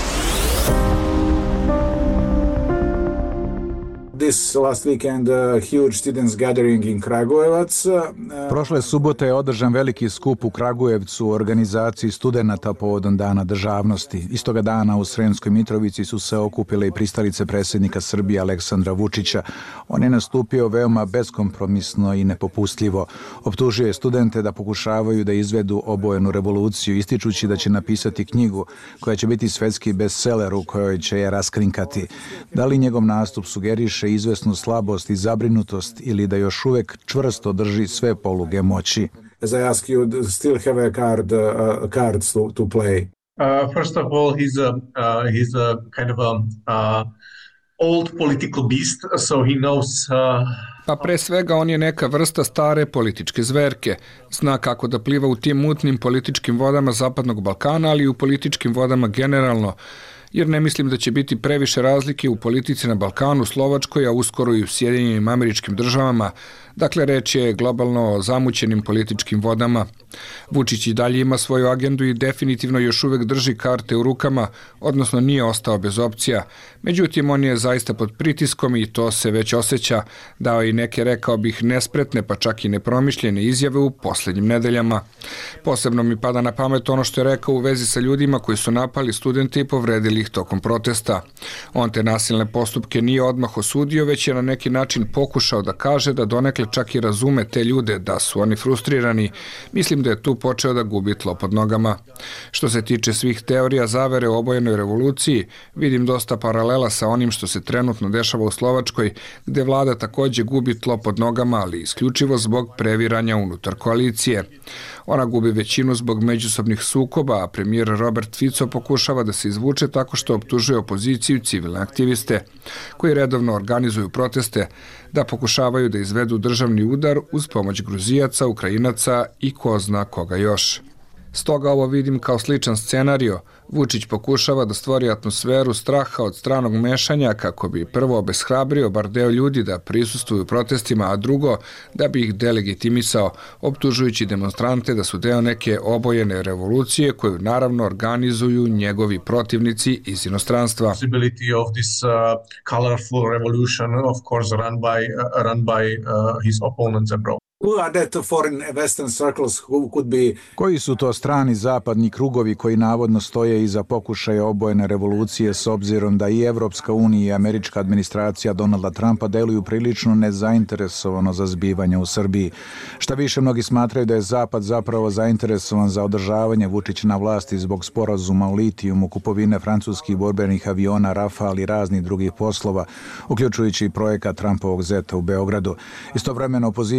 This last weekend a huge students gathering in Kragujevac. Prošle subote je održan veliki skup u Kragujevcu u organizaciji studenata povodom Dana državnosti. Istoga dana u Sremskoj Mitrovici su se okupile i pristalice predsjednika Srbije Aleksandra Vučića. On je nastupio veoma beskompromisno i nepopustljivo. Optužio je studente da pokušavaju da izvedu obojenu revoluciju, ističući da će napisati knjigu koja će biti svetski bestseller u kojoj će je raskrinkati. Da li njegov nastup sugeriše izvesnu slabost i zabrinutost ili da još uvek čvrsto drži sve poluge moći? As I ask you, still have a card, uh, cards to, to play? Uh, first of all, he's a, uh, he's a kind of a uh, old political beast, so he knows... Uh... Pa pre svega on je neka vrsta stare političke zverke. Zna kako da pliva u tim mutnim političkim vodama Zapadnog Balkana, ali i u političkim vodama generalno, jer ne mislim da će biti previše razlike u politici na Balkanu, Slovačkoj, a uskoro i u Sjedinjenim Američkim Državama. Dakle, reč je globalno o zamućenim političkim vodama. Vučić i dalje ima svoju agendu i definitivno još uvek drži karte u rukama, odnosno nije ostao bez opcija. Međutim, on je zaista pod pritiskom i to se već osjeća. Dao i neke, rekao bih, nespretne pa čak i nepromišljene izjave u posljednjim nedeljama. Posebno mi pada na pamet ono što je rekao u vezi sa ljudima koji su napali studente i povredili ih tokom protesta. On te nasilne postupke nije odmah osudio, već je na neki način pokušao da kaže da donekle čak i razume te ljude, da su oni frustrirani. Mislim da je tu počeo da gubi tlo pod nogama. Što se tiče svih teorija zavere o obojenoj revoluciji, vidim dosta paralela sa onim što se trenutno dešava u Slovačkoj, gde vlada takođe gubi tlo pod nogama, ali isključivo zbog previranja unutar koalicije. Ona gubi većinu zbog međusobnih sukoba, a premijer Robert Fico pokušava da se izvuče tako što optužuje opoziciju i civilne aktiviste, koji redovno organizuju proteste, da pokušavaju da izvedu državni udar uz pomoć Gruzijaca, Ukrajinaca i ko zna koga još. Stoga ovo vidim kao sličan scenario. Vučić pokušava da stvori atmosferu straha od stranog mešanja kako bi prvo obeshrabrio bar deo ljudi da prisustvuju protestima, a drugo da bi ih delegitimisao, optužujući demonstrante da su deo neke obojene revolucije koju naravno organizuju njegovi protivnici iz inostranstva. Possibility of this uh, colorful revolution, of course, run by uh, run by uh, his opponents abroad. Who are that foreign western circles who could be... Koji su to strani zapadni krugovi koji navodno stoje iza pokušaja obojene revolucije, s obzirom da i Evropska unija i američka administracija Donalda Trumpa deluju prilično nezainteresovano za zbivanje u Srbiji? Šta više, mnogi smatraju da je Zapad zapravo zainteresovan za održavanje Vučića na vlasti zbog sporazuma o litijumu, kupovine francuskih borbenih aviona Rafale i raznih drugih poslova, uključujući i projekat Trumpovog zeta u Beogradu. Istovremeno opozicija u Srbiji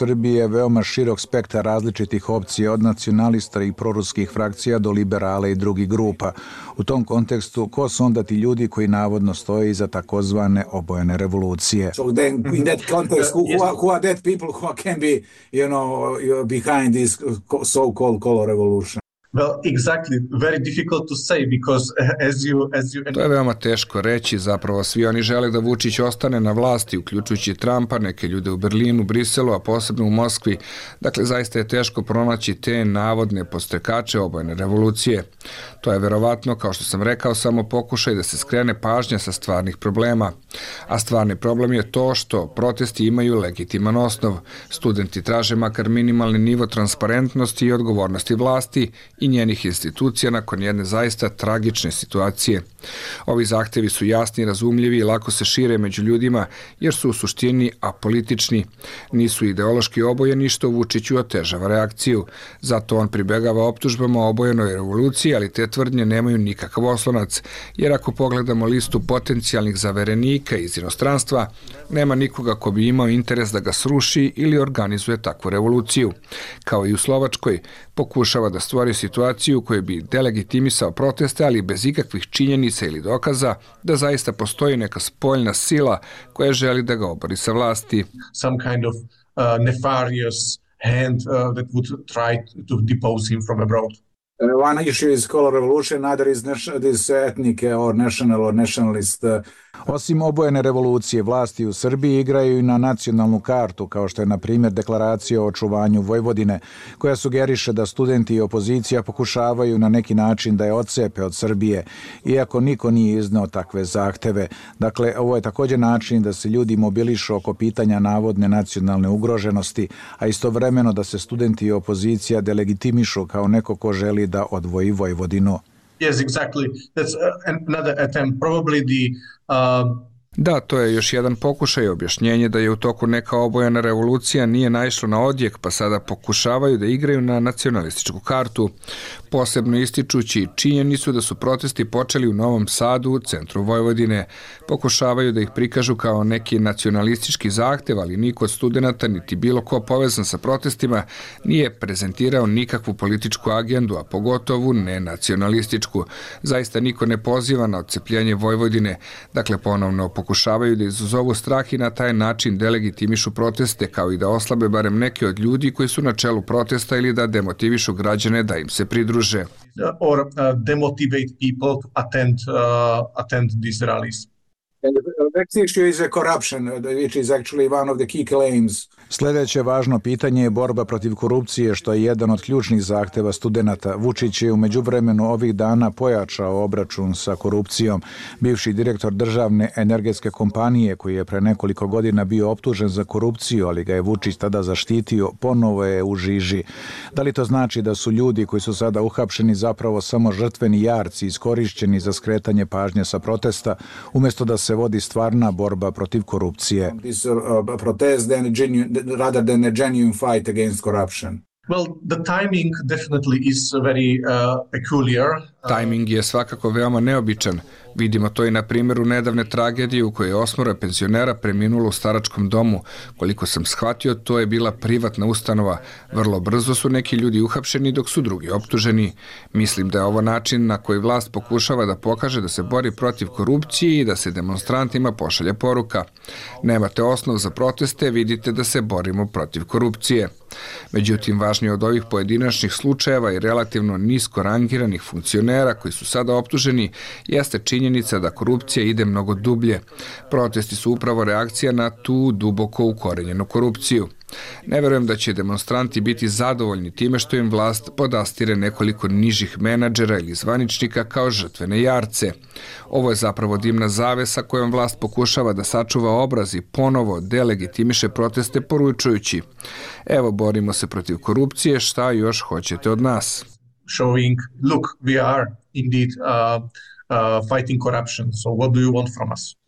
Srbiji je veoma širok spektar različitih opcija od nacionalista i proruskih frakcija do liberala i drugih grupa. U tom kontekstu, ko su onda ti ljudi koji navodno stoje iza takozvane obojene revolucije? So then in that context, who, who, are, who are that people who can be, you know, behind this so-called color revolution? Well, exactly. Very difficult to say because as you as you To je veoma teško reći, zapravo svi oni žele da Vučić ostane na vlasti, uključujući Trumpa, neke ljude u Berlinu, Briselu, a posebno u Moskvi. Dakle, zaista je teško pronaći te navodne podstrekače obojene revolucije. To je verovatno, kao što sam rekao, samo pokušaj da se skrene pažnja sa stvarnih problema. A stvarni problem je to što protesti imaju legitiman osnov. Studenti traže makar minimalni nivo transparentnosti i odgovornosti vlasti i njenih institucija nakon jedne zaista tragične situacije. Ovi zahtevi su jasni, razumljivi i lako se šire među ljudima jer su u suštini apolitični. Nisu ideološki obojeni što Vučiću otežava reakciju. Zato on pribegava optužbama o obojenoj revoluciji, ali te tvrdnje nemaju nikakav oslonac, jer ako pogledamo listu potencijalnih zaverenika iz inostranstva, nema nikoga ko bi imao interes da ga sruši ili organizuje takvu revoluciju. Kao i u Slovačkoj, pokušava da stvori situaciju koja bi delegitimisao proteste, ali bez ikakvih činjenica ili dokaza da zaista postoji neka spoljna sila koja želi da ga obori sa vlasti. Some kind of uh, nefarious hand uh, that would try to depose him from abroad. Uh, one issue is color revolution, another is this ethnic or national or nationalist. Uh, Osim obojene revolucije, vlasti u Srbiji igraju i na nacionalnu kartu, kao što je, na primjer, deklaracija o očuvanju Vojvodine, koja sugeriše da studenti i opozicija pokušavaju na neki način da je odcepe od Srbije, iako niko nije izneo takve zahteve. Dakle, ovo je također način da se ljudi mobilišu oko pitanja navodne nacionalne ugroženosti, a istovremeno da se studenti i opozicija delegitimišu kao neko ko želi da odvoji Vojvodinu. Yes, exactly. That's uh, another attempt. Probably the uh, Da, to je još jedan pokušaj objašnjenje da je u toku neka obojena revolucija nije naišlo na odjek, pa sada pokušavaju da igraju na nacionalističku kartu, posebno ističući činjenicu da su protesti počeli u Novom Sadu, u centru Vojvodine. Pokušavaju da ih prikažu kao neki nacionalistički zahtev, ali niko od studenata, niti bilo ko povezan sa protestima, nije prezentirao nikakvu političku agendu, a pogotovo ne nacionalističku. Zaista niko ne poziva na odcepljenje Vojvodine, dakle ponovno pokušavaju da izazovu strah i na taj način delegitimišu proteste, kao i da oslabe barem neke od ljudi koji su na čelu protesta ili da demotivišu građane da im se pridruže. Or uh, demotivate people to attend, uh, attend these rallies. And the next issue is corruption, which is actually one of the key claims. Sljedeće važno pitanje je borba protiv korupcije, što je jedan od ključnih zahteva studenata. Vučić je u međuvremenu ovih dana pojačao obračun sa korupcijom. Bivši direktor državne energetske kompanije, koji je pre nekoliko godina bio optužen za korupciju, ali ga je Vučić tada zaštitio, ponovo je u žiži. Da li to znači da su ljudi koji su sada uhapšeni zapravo samo žrtveni jarci iskorišćeni za skretanje pažnje sa protesta, umjesto da se vodi stvarna borba protiv korupcije? This uh, protest then genuine, rather than a genuine fight against corruption. Well, the timing definitely is very uh, peculiar. Timing je svakako veoma neobičan. Vidimo to i na primjeru nedavne tragedije u kojoj je osmoro penzionera preminulo u staračkom domu. Koliko sam shvatio, to je bila privatna ustanova. Vrlo brzo su neki ljudi uhapšeni dok su drugi optuženi. Mislim da je ovo način na koji vlast pokušava da pokaže da se bori protiv korupcije i da se demonstrantima pošalje poruka. Nemate osnov za proteste, vidite da se borimo protiv korupcije. Međutim, važnije od ovih pojedinačnih slučajeva i relativno nisko rangiranih funkcionera koji su sada optuženi jeste činjenica da korupcija ide mnogo dublje. Protesti su upravo reakcija na tu duboko ukorenjenu korupciju. Ne verujem da će demonstranti biti zadovoljni time što im vlast podastire nekoliko nižih menadžera ili zvaničnika kao žrtvene jarce. Ovo je zapravo dimna zavesa kojom vlast pokušava da sačuva obraz i ponovo delegitimiše proteste poručujući: evo, borimo se protiv korupcije, šta još hoćete od nas? Showing, look, we are indeed uh, uh, fighting corruption, so what do you want from us?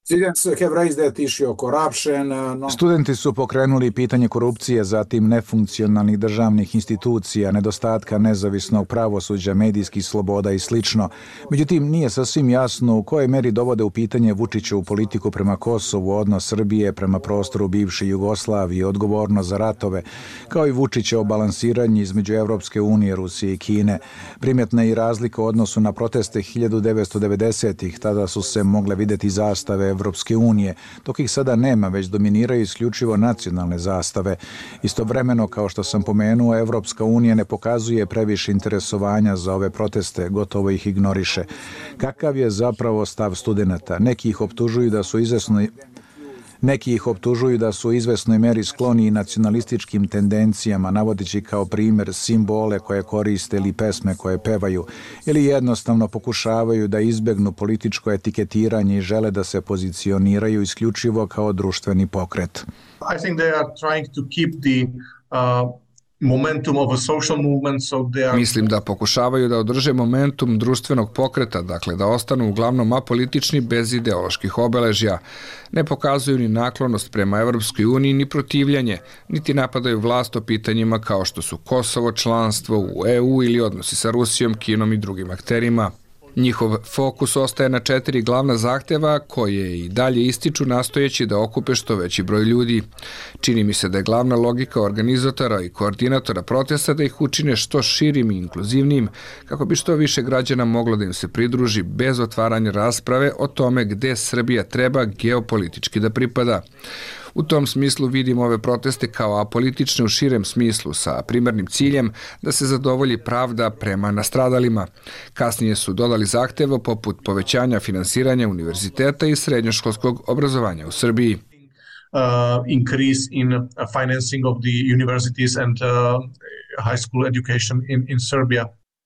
Studenti su pokrenuli pitanje korupcije, zatim nefunkcionalnih državnih institucija, nedostatka nezavisnog pravosuđa, medijskih sloboda i slično. Međutim, nije sasvim jasno u kojoj meri dovode u pitanje Vučićevu politiku prema Kosovu, odnos Srbije prema prostoru bivše Jugoslavije, odgovornost za ratove, kao i Vučićevo balansiranje između Evropske unije, Rusije i Kine. Primjetna je i razlika u odnosu na proteste hiljadu devetsto devedesetih. Tada su se mogle vidjeti zastave Evropske unije, dok ih sada nema, već dominiraju isključivo nacionalne zastave. Istovremeno, kao što sam pomenuo, Evropska unija ne pokazuje previše interesovanja za ove proteste, gotovo ih ignoriše. Kakav je zapravo stav studenata? Neki ih optužuju da su izvesno Neki ih optužuju da su u izvesnoj meri skloni nacionalističkim tendencijama, navodeći kao primjer simbole koje koriste ili pesme koje pevaju, ili jednostavno pokušavaju da izbegnu političko etiketiranje i žele da se pozicioniraju isključivo kao društveni pokret. I think they are trying to keep the uh... momentum of a social movement, so they are... Mislim da pokušavaju da održe momentum društvenog pokreta, dakle da ostanu uglavnom apolitični bez ideoloških obeležja. Ne pokazuju ni naklonost prema Evropskoj uniji, ni protivljanje, niti napadaju vlast o pitanjima kao što su Kosovo, članstvo u E U ili odnosi sa Rusijom, Kinom i drugim akterima. Njihov fokus ostaje na četiri glavna zahteva koje i dalje ističu nastojeći da okupe što veći broj ljudi. Čini mi se da je glavna logika organizatora i koordinatora protesta da ih učine što širim i inkluzivnim, kako bi što više građana moglo da im se pridruži bez otvaranja rasprave o tome gde Srbija treba geopolitički da pripada. U tom smislu vidim ove proteste kao apolitične u širem smislu sa primarnim ciljem da se zadovolji pravda prema nastradalima. Kasnije su dodali zahteva poput povećanja finansiranja univerziteta i srednjoškolskog obrazovanja u Srbiji. Uh, increase in uh, financing of the universities and uh, high school education in, in Serbia.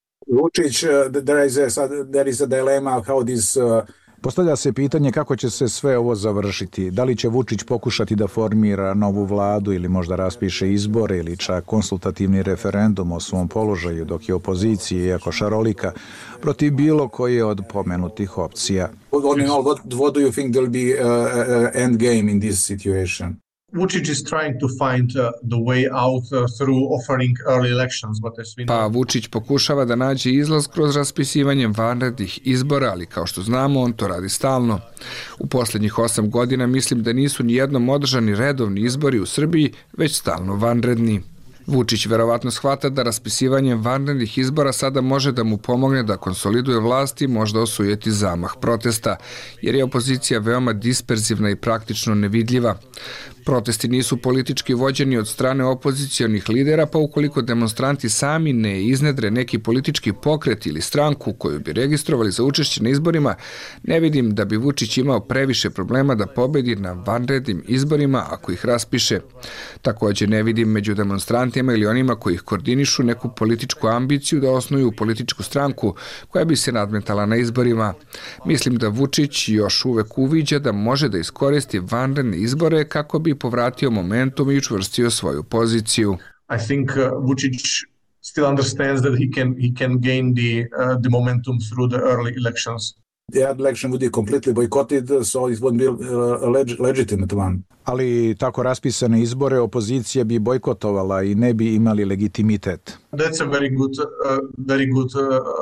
Vučić, uh, there is a, there is a dilemma how this uh, Postavlja se pitanje kako će se sve ovo završiti. Da li će Vučić pokušati da formira novu vladu ili možda raspiše izbore ili čak konsultativni referendum o svom položaju, dok je opozicija, iako šarolika, protiv bilo koje od pomenutih opcija. All in all, what, what do you think will be uh, uh, end game in this situation? Vučić is trying to find uh, the way out uh, through offering early elections, but as we know... Pa Vučić pokušava da nađe izlaz kroz raspisivanje vanrednih izbora, ali kao što znamo, on to radi stalno. U posljednjih osam godina mislim da nisu ni jednom održani redovni izbori u Srbiji, već stalno vanredni. Vučić verovatno shvata da raspisivanjem vanrednih izbora sada može da mu pomogne da konsoliduje vlast i možda osujeti zamah protesta, jer je opozicija veoma disperzivna i praktično nevidljiva. Protesti nisu politički vođeni od strane opozicionih lidera, pa ukoliko demonstranti sami ne iznedre neki politički pokret ili stranku koju bi registrovali za učešće na izborima, ne vidim da bi Vučić imao previše problema da pobedi na vanrednim izborima ako ih raspiše. Također ne vidim među demonstrantima ili onima koji ih koordinišu neku političku ambiciju da osnuju političku stranku koja bi se nadmetala na izborima. Mislim da Vučić još uvek uviđa da može da iskoristi vanredne izbore kako bi povratio momentum i učvrstio svoju poziciju. I think uh, Vučić still understands that he can he can gain the uh, the momentum through the early elections. The election would be completely boycotted, so it wouldn't be a leg- legitimate one. Ali tako raspisane izbore opozicija bi bojkotovala i ne bi imali legitimitet. That's a very good uh, very good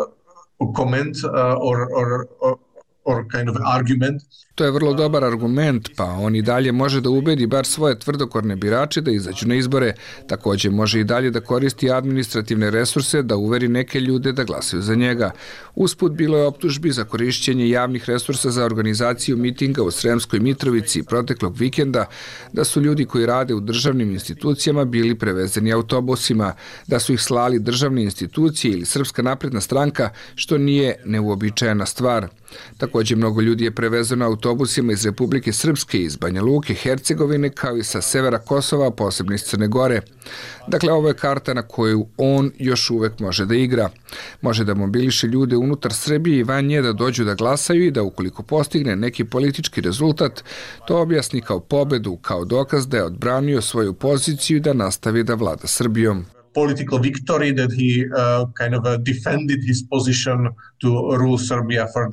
uh, comment uh, or or or or kind of argument. To je vrlo dobar argument, pa on i dalje može da ubedi bar svoje tvrdokorne birače da izađu na izbore. Također može i dalje da koristi administrativne resurse da uveri neke ljude da glasaju za njega. Usput bilo je optužbi za korišćenje javnih resursa za organizaciju mitinga u Sremskoj Mitrovici proteklog vikenda, da su ljudi koji rade u državnim institucijama bili prevezeni autobusima, da su ih slali državne institucije ili Srpska napredna stranka, što nije neuobičajena stvar. Također mnogo ljudi je prevezeno autobusima iz Republike Srpske, iz Banja Luke, Hercegovine, kao i sa severa Kosova, posebno iz Crne Gore. Dakle, ovo je karta na koju on još uvek može da igra. Može da mobiliše ljude unutar Srbije i van nje da dođu da glasaju i da ukoliko postigne neki politički rezultat, to objasni kao pobedu, kao dokaz da je odbranio svoju poziciju da nastavi da vlada Srbijom. Political victory that he uh, kind of uh, defended his position to rule Serbia further.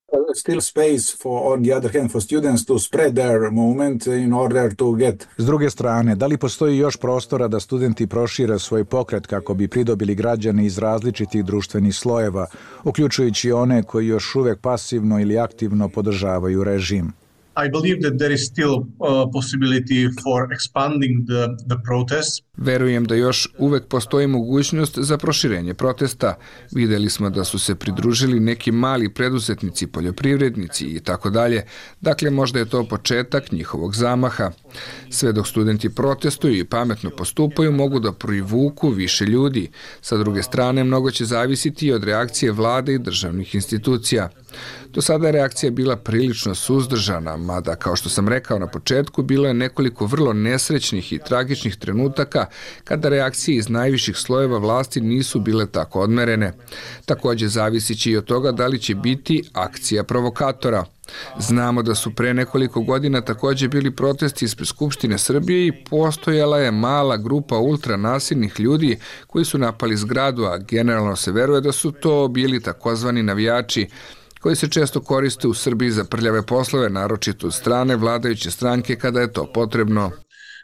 Still space for, on the other hand, for students to spread their movement in order to get. S druge strane, da li postoji još prostora da studenti prošire svoj pokret kako bi pridobili građane iz različitih društvenih slojeva, uključujući one koji još uvek pasivno ili aktivno podržavaju režim? I believe that there is still uh, possibility for expanding the, the protests. Verujem da još uvek postoji mogućnost za proširenje protesta. Videli smo da su se pridružili neki mali preduzetnici, poljoprivrednici i tako dalje. Dakle, možda je to početak njihovog zamaha. Sve dok studenti protestuju i pametno postupaju, mogu da privuku više ljudi. Sa druge strane, mnogo će zavisiti i od reakcije vlade i državnih institucija. Do sada je reakcija bila prilično suzdržana, mada, kao što sam rekao na početku, bilo je nekoliko vrlo nesrećnih i tragičnih trenutaka kada reakcije iz najviših slojeva vlasti nisu bile tako odmerene. Također zavisići i od toga da li će biti akcija provokatora. Znamo da su pre nekoliko godina također bili protesti ispred Skupštine Srbije i postojala je mala grupa ultranasilnih ljudi koji su napali zgradu, a generalno se veruje da su to bili takozvani navijači, koji se često koriste u Srbiji za prljave poslove, naročito od strane vladajuće stranke kada je to potrebno. Uh,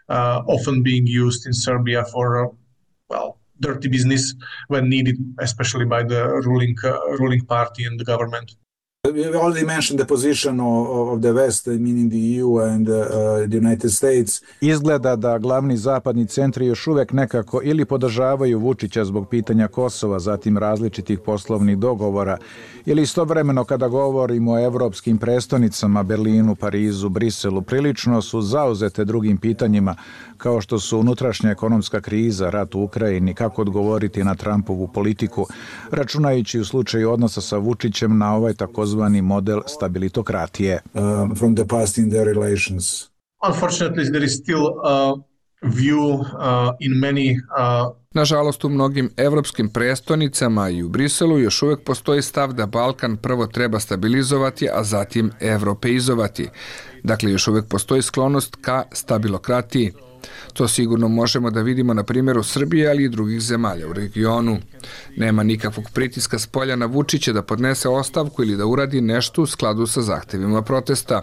often being used in Serbia for, uh, well, dirty business when needed, especially by the ruling, uh, ruling party and the government. We already mentioned the position of, of the West, meaning the E U and uh, the United States. Izgleda da glavni zapadni centri još uvek nekako ili podržavaju Vučića zbog pitanja Kosova, zatim različitih poslovnih dogovora, ili istovremeno kada govorimo o evropskim prestonicama Berlinu, Parizu, Briselu, prilično su zauzete drugim pitanjima kao što su unutrašnja ekonomska kriza, rat u Ukrajini, kako odgovoriti na Trumpovu politiku, računajući u slučaju odnosa sa Vučićem na ovaj takozvani model stabilitokratije. Uh, from the past in their relations. Unfortunately, there is still a view uh, in many uh, Nažalost, u mnogim evropskim prestonicama i u Briselu još uvek postoji stav da Balkan prvo treba stabilizovati, a zatim evropeizovati. Dakle, još uvek postoji sklonost ka stabilokratiji. To sigurno možemo da vidimo na primjeru Srbije, ali i drugih zemalja u regionu. Nema nikakvog pritiska s polja na Vučića da podnese ostavku ili da uradi nešto u skladu sa zahtevima protesta.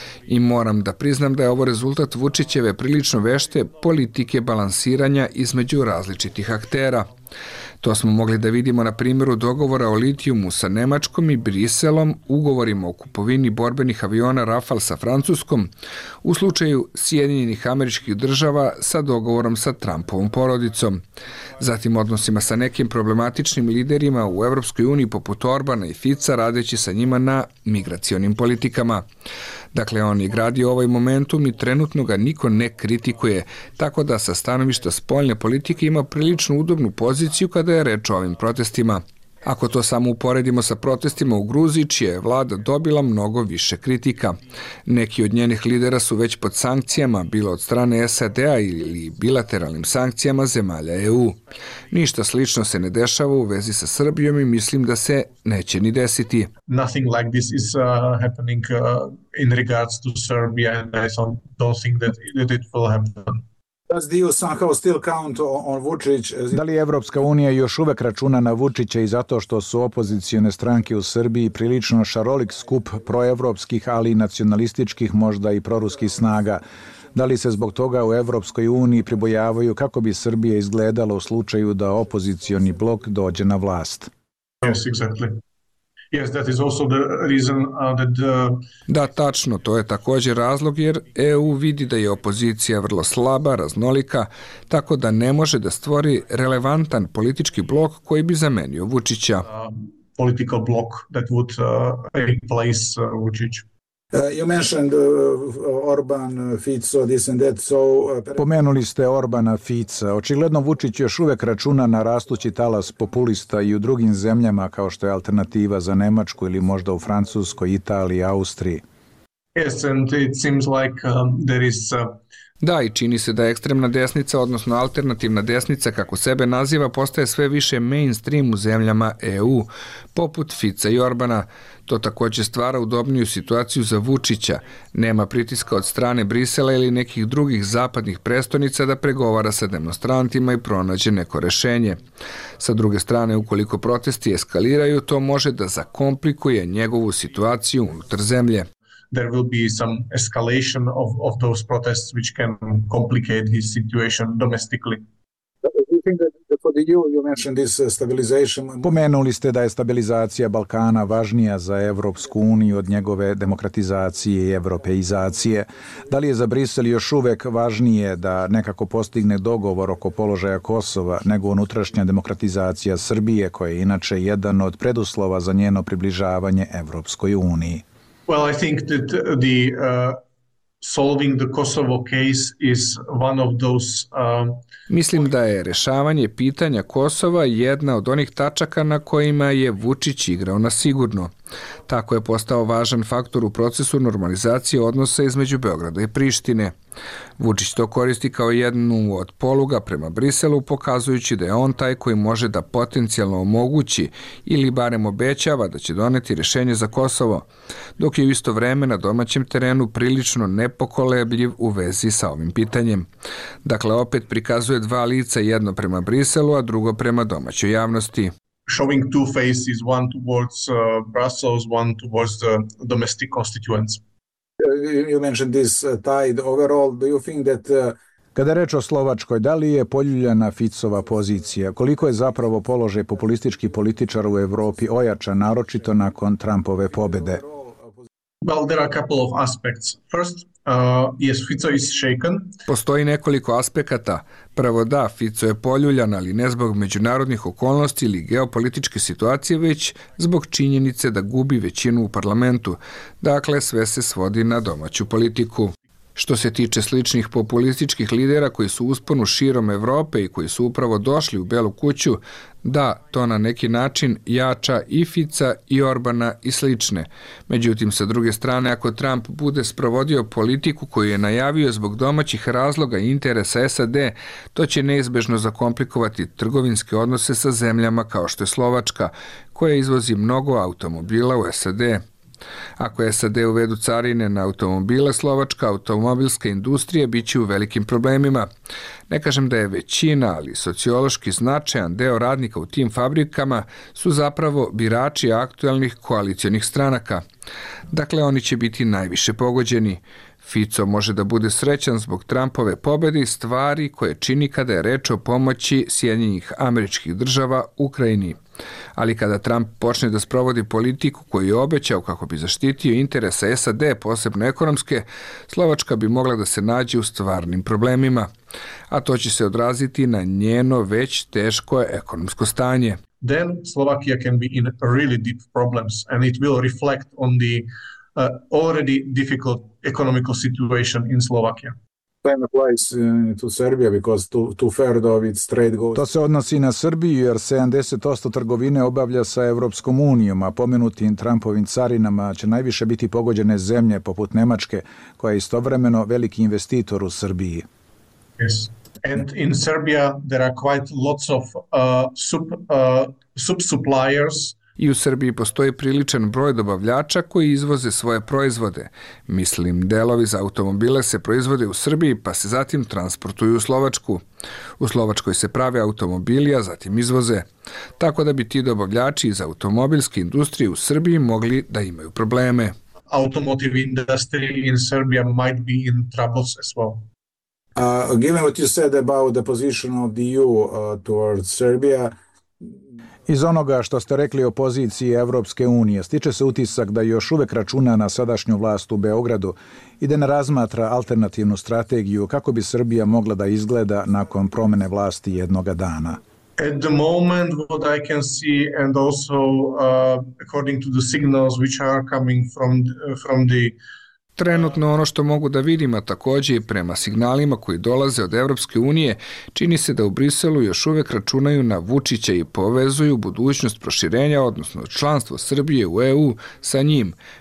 I moram da priznam da je ovo rezultat Vučićeve prilično vešte politike balansiranja između različitih aktera. To smo mogli da vidimo na primjeru dogovora o litijumu sa Nemačkom i Briselom, ugovorima o kupovini borbenih aviona Rafale sa Francuskom, u slučaju Sjedinjenih Američkih Država sa dogovorom sa Trumpovom porodicom. Zatim odnosima sa nekim problematičnim liderima u Evropskoj uniji poput Orbana i Fica, radeći sa njima na migracionim politikama. Dakle, on je gradio ovaj momentum i trenutno ga niko ne kritikuje, tako da sa stanovišta spoljne politike ima prilično udobnu poziciju kada je reč o ovim protestima. Ako to samo uporedimo sa protestima u Gruziji, čija je vlada dobila mnogo više kritika. Neki od njenih lidera su već pod sankcijama, bilo od strane S A D-a ili bilateralnim sankcijama zemalja E U. Ništa slično se ne dešava u vezi sa Srbijom i mislim da se neće ni desiti. Nothing like this is uh, happening uh, in regards to Serbia, and I don't, don't think that, that it will happen. Does the E U somehow still count on Vučić? Da li Evropska unija još uvek računa na Vučića i zato što su opozicione stranke u Srbiji prilično šarolik skup proevropskih, ali i nacionalističkih, možda i proruskih snaga? Da li se zbog toga u Evropskoj uniji pribojavaju kako bi Srbija izgledala u slučaju da opozicioni blok dođe na vlast? Yes, exactly. Yes, that is also the reason uh, that the... Da, tačno, to je također razlog jer E U vidi da je opozicija vrlo slaba, raznolika, tako da ne može da stvori relevantan politički blok koji bi zamenio Vučića. Uh, political block that would uh, replace uh, Vučić. Uh, you mentioned uh, Orban, Fico, this and that, so... Uh, Pomenuli ste Orbana, Fica. Očigledno Vučić još uvek računa na rastući talas populista i u drugim zemljama kao što je alternativa za Nemačku ili možda u Francuskoj, Italiji, Austriji. Yes, and it seems like um, there is... Uh, Da, i čini se da ekstremna desnica, odnosno alternativna desnica, kako sebe naziva, postaje sve više mainstream u zemljama E U, poput Fica i Orbana. To također stvara udobniju situaciju za Vučića. Nema pritiska od strane Brisela ili nekih drugih zapadnih prestonica da pregovara sa demonstrantima i pronađe neko rešenje. Sa druge strane, ukoliko protesti eskaliraju, to može da zakomplikuje njegovu situaciju unutar zemlje. There will be some escalation of, of those protests which can complicate his situation domestically. Pomenuli ste da je stabilizacija Balkana važnija za Evropsku uniju od njegove demokratizacije i evropeizacije. Da li je za Brisel još uvek važnije da nekako postigne dogovor oko položaja Kosova nego unutrašnja demokratizacija Srbije, koja je inače jedan od preduslova za njeno približavanje Evropskoj uniji? Well, I think that the uh, solving the Kosovo case is one of those um, Mislim da je rešavanje pitanja Kosova jedna od onih tačaka na kojima je Vučić igrao na sigurno. Tako je postao važan faktor u procesu normalizacije odnosa između Beograda i Prištine. Vučić to koristi kao jednu od poluga prema Briselu, pokazujući da je on taj koji može da potencijalno omogući ili barem obećava da će doneti rešenje za Kosovo, dok je u isto vreme na domaćem terenu prilično nepokolebljiv u vezi sa ovim pitanjem. Dakle, opet prikazuje dva lica, jedno prema Briselu, a drugo prema domaćoj javnosti. Showing two faces, one towards uh, Brussels, one towards the domestic constituents. You mentioned this uh, tide overall. Do you think that uh, Kada je reč o Slovačkoj, da li je poljuljana Ficova pozicija? Koliko je zapravo položaj populističkih političara u Evropi ojačan, naročito nakon Trumpove pobede? Well, there are a couple of aspects. First, uh, yes, Fico is shaken. Postoji nekoliko aspekata. Prvo da, Fico je poljuljan, ali ne zbog međunarodnih okolnosti ili geopolitičke situacije, već zbog činjenice da gubi većinu u parlamentu. Dakle, sve se svodi na domaću politiku. Što se tiče sličnih populističkih lidera koji su u usponu širom Evrope i koji su upravo došli u Belu kuću, da, to na neki način jača i Fica i Orbana i slične. Međutim, sa druge strane, ako Trump bude sprovodio politiku koju je najavio zbog domaćih razloga i interesa S A D, to će neizbežno zakomplikovati trgovinske odnose sa zemljama kao što je Slovačka, koja izvozi mnogo automobila u S A D. Ako S A D uvedu carine na automobile, slovačka automobilska industrija biće u velikim problemima. Ne kažem da je većina, ali sociološki značajan deo radnika u tim fabrikama su zapravo birači aktualnih koalicionih stranaka. Dakle, oni će biti najviše pogođeni. Fico može da bude srećan zbog Trumpove pobede i stvari koje čini kada je reč o pomoći Sjedinjenih Američkih Država Ukrajini. Ali kada Trump počne da sprovodi politiku koju je obećao kako bi zaštitio interese S A D, posebno ekonomske, Slovačka bi mogla da se nađe u stvarnim problemima. A to će se odraziti na njeno već teško ekonomsko stanje. Then Slovakia can be in really deep problems and it will reflect on the uh, already difficult economical situation in Slovakia. To se odnosi na Srbiju jer sedamdeset posto trgovine obavlja sa Evropskom unijom, a pomenutim Trumpovim carinama će najviše biti pogođene zemlje poput Nemačke, koja je istovremeno veliki investitor u Srbiji. Yes. And in Serbia there are quite lots of uh, sub, uh, sub-suppliers. I u Srbiji postoji priličan broj dobavljača koji izvoze svoje proizvode. Mislim, delovi za automobile se proizvode u Srbiji pa se zatim transportuju u Slovačku. U Slovačkoj se prave automobili, a zatim izvoze. Tako da bi ti dobavljači iz automobilske industrije u Srbiji mogli da imaju probleme. Automotive industry in Serbia might be in troubles as well. Uh, given what you said about the position of the E U uh, towards Serbia, iz onoga što ste rekli o poziciji Evropske unije, stiče se utisak da još uvek računa na sadašnju vlast u Beogradu i da ne razmatra alternativnu strategiju kako bi Srbija mogla da izgleda nakon promene vlasti jednoga dana. At the moment, what I can see, and also uh, according to the signals which are coming from, uh, from the Trenutno ono što mogu da vidim, a također i prema signalima koji dolaze od Evropske unije, čini se da u Briselu još uvek računaju na Vučića i povezuju budućnost proširenja, odnosno članstvo Srbije u E U sa njim.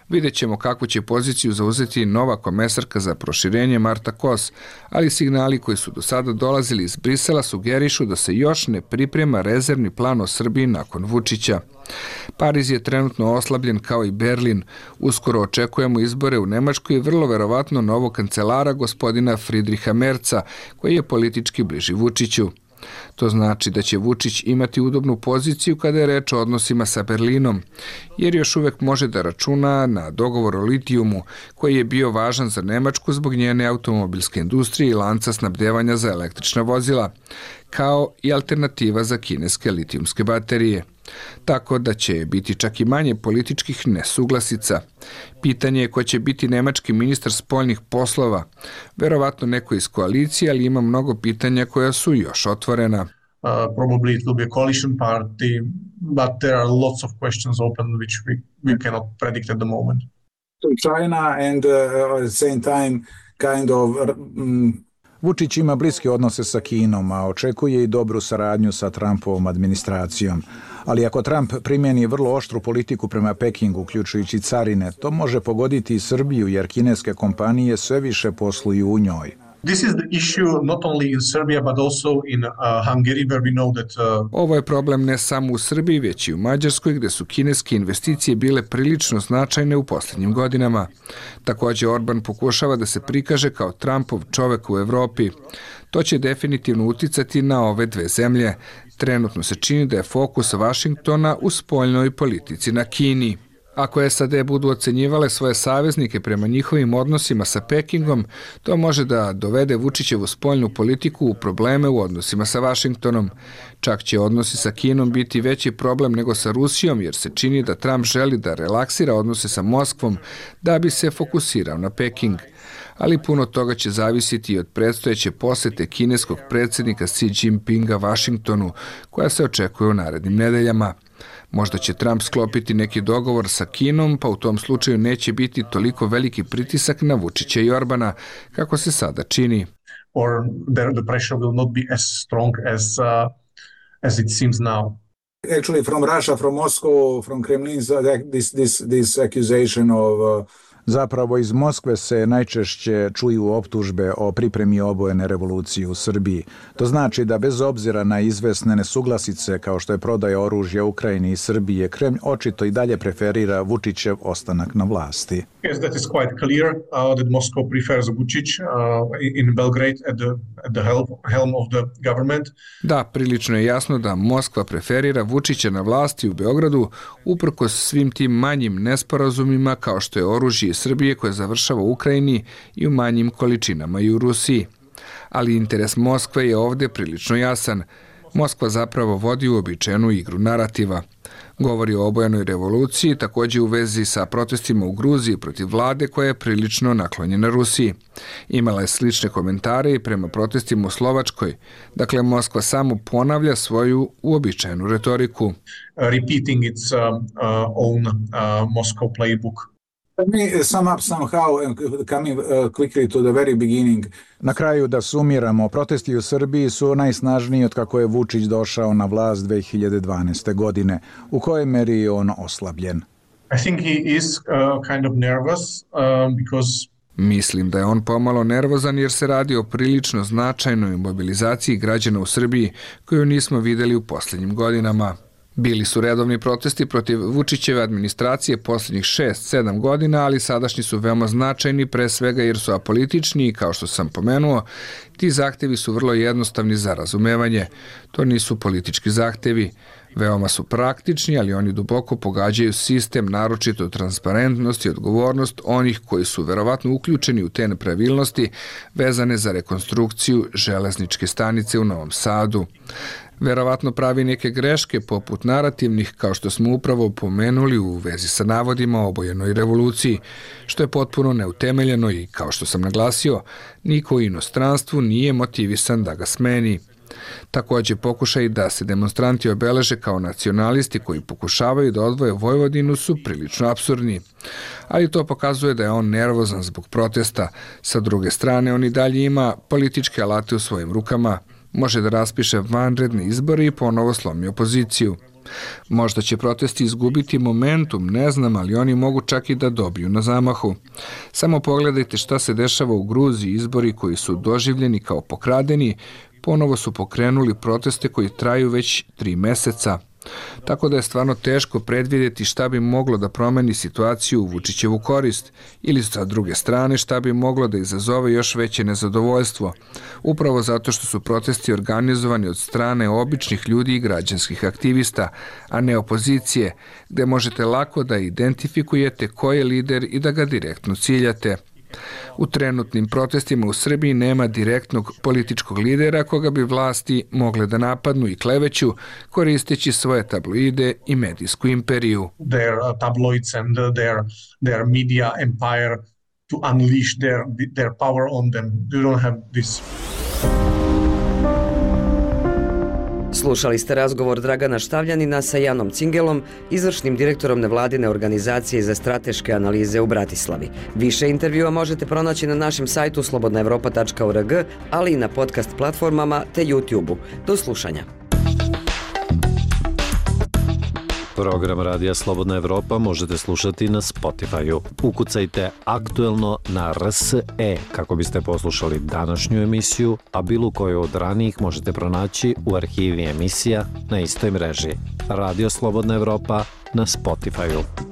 Vidjet ćemo kakvu će poziciju zauzeti nova komesarka za proširenje Marta Kos, ali signali koji su do sada dolazili iz Brisela sugerišu da se još ne priprema rezervni plan o Srbiji nakon Vučića. Pariz je trenutno oslabljen kao i Berlin. Uskoro očekujemo izbore u Nemačkoj i vrlo verovatno novog kancelara gospodina Friedricha Merza, koji je politički bliži Vučiću. To znači da će Vučić imati udobnu poziciju kada je reč o odnosima sa Berlinom, jer još uvek može da računa na dogovor o litijumu, koji je bio važan za Nemačku zbog njene automobilske industrije i lanca snabdevanja za električna vozila, kao i alternativa za kineske litijumske baterije. Tako da će biti čak i manje političkih nesuglasica. Pitanje je ko će biti nemački ministar spoljnih poslova. Verovatno neko iz koalicije, ali ima mnogo pitanja koja su još otvorena. Uh, probably it will be a coalition party, but there are lots of questions open which we, we cannot predict at the moment. To China and uh, at the same time kind of um, Vučić ima bliske odnose sa Kinom, a očekuje i dobru saradnju sa Trumpovom administracijom. Ali ako Trump primjeni vrlo oštru politiku prema Pekingu, uključujući carine, to može pogoditi i Srbiju, jer kineske kompanije sve više posluju u njoj. This is the issue not only in Serbia but also in uh, Hungary where we know that uh... Ovo je problem ne samo u Srbiji, već i u Mađarskoj, gde su kineske investicije bile prilično značajne u posljednjim godinama. Također Orban pokušava da se prikaže kao Trumpov čovek u Evropi. To će definitivno uticati na ove dve zemlje. Trenutno se čini da je fokus Vašingtona u spoljnoj politici na Kini. Ako S A D budu ocenjivale svoje saveznike prema njihovim odnosima sa Pekingom, to može da dovede Vučićevu spoljnu politiku u probleme u odnosima sa Vašingtonom. Čak će odnosi sa Kinom biti veći problem nego sa Rusijom, jer se čini da Trump želi da relaksira odnose sa Moskvom da bi se fokusirao na Peking. Ali puno toga će zavisiti i od predstojeće posete kineskog predsjednika Xi Jinpinga Vašingtonu, koja se očekuje u narednim nedeljama. Možda će Trump sklopiti neki dogovor sa Kinom, pa u tom slučaju neće biti toliko veliki pritisak na Vučića i Orbana, kako se sada čini. Or there the pressure will not be as strong as uh, as it seems now. Actually, from Russia, from Moscow, from Kremlin, this this this accusation of uh, Zapravo iz Moskve se najčešće čuju optužbe o pripremi obojene revolucije u Srbiji. To znači da bez obzira na izvesne nesuglasice kao što je prodaja oružja Ukrajini i Srbije, Kremlj očito i dalje preferira Vučićev ostanak na vlasti. Yes, that is quite clear uh, that Moscow prefers Vučić uh, in Belgrade at the, at the helm, helm of the government. Da, prilično je jasno da Moskva preferira Vučića na vlasti u Beogradu uprkos svim tim manjim nesporazumima kao što je oružje Srbije koje završava u Ukrajini i u manjim količinama i u Rusiji. Ali interes Moskve je ovdje prilično jasan. Moskva zapravo vodi uobičajenu igru narativa. Govori o obojenoj revoluciji, također u vezi sa protestima u Gruziji protiv vlade koja je prilično naklonjena Rusiji. Imala je slične komentare i prema protestima u Slovačkoj. Dakle, Moskva samo ponavlja svoju uobičajenu retoriku. Uh, repeating its uh, uh, own uh, Moscow playbook. Let me sum up somehow and coming uh, quickly to the very beginning. Na kraju da sumiramo, protesti u Srbiji su najsnažniji od kako je Vučić došao na vlast dve hiljade dvanaeste. godine. U kojoj meri je on oslabljen? I think he is uh, kind of nervous uh, because Mislim da je on pomalo nervozan jer se radi o prilično značajnoj mobilizaciji građana u Srbiji koju nismo vidjeli u posljednjim godinama. Bili su redovni protesti protiv Vučićeve administracije posljednjih šest sedam godina, ali sadašnji su veoma značajni, pre svega jer su apolitični i, kao što sam pomenuo, ti zahtevi su vrlo jednostavni za razumevanje. To nisu politički zahtevi. Veoma su praktični, ali oni duboko pogađaju sistem, naročito transparentnost i odgovornost onih koji su verovatno uključeni u te nepravilnosti vezane za rekonstrukciju železničke stanice u Novom Sadu. Verovatno pravi neke greške poput narativnih, kao što smo upravo pomenuli u vezi sa navodima o obojenoj revoluciji, što je potpuno neutemeljeno i, kao što sam naglasio, niko u inostranstvu nije motivisan da ga smeni. Također pokušaj da se demonstranti obeleže kao nacionalisti koji pokušavaju da odvoje Vojvodinu su prilično apsurdni. Ali to pokazuje da je on nervozan zbog protesta. Sa druge strane, on i dalje ima političke alate u svojim rukama. Može da raspiše vanredne izbore i ponovo slomi opoziciju. Možda će protesti izgubiti momentum, ne znam, ali oni mogu čak i da dobiju na zamahu. Samo pogledajte šta se dešava u Gruziji, izbori koji su doživljeni kao pokradeni, ponovo su pokrenuli proteste koji traju već tri meseca. Tako da je stvarno teško predvidjeti šta bi moglo da promeni situaciju u Vučićevu korist ili sa druge strane šta bi moglo da izazove još veće nezadovoljstvo, upravo zato što su protesti organizovani od strane običnih ljudi i građanskih aktivista, a ne opozicije, gde možete lako da identifikujete ko je lider i da ga direktno ciljate. U trenutnim protestima u Srbiji nema direktnog političkog lidera koga bi vlasti mogle da napadnu i kleveću koristeći svoje tabloide i medijsku imperiju. Their uh, tabloids and uh, their their media empire to unleash their their power on them. You don't have this. Slušali ste razgovor Dragana Štavljanina sa Janom Cingelom, izvršnim direktorom nevladine organizacije za strateške analize u Bratislavi. Više intervjua možete pronaći na našem sajtu slobodna evropa tačka org, ali i na podcast platformama te YouTube-u. Do slušanja. Program Radija Slobodna Evropa možete slušati na Spotify-u. Ukucajte aktuelno na R S E kako biste poslušali današnju emisiju, a bilo koju od ranijih možete pronaći u arhivi emisija na istoj mreži. Radio Slobodna Evropa na Spotify-u.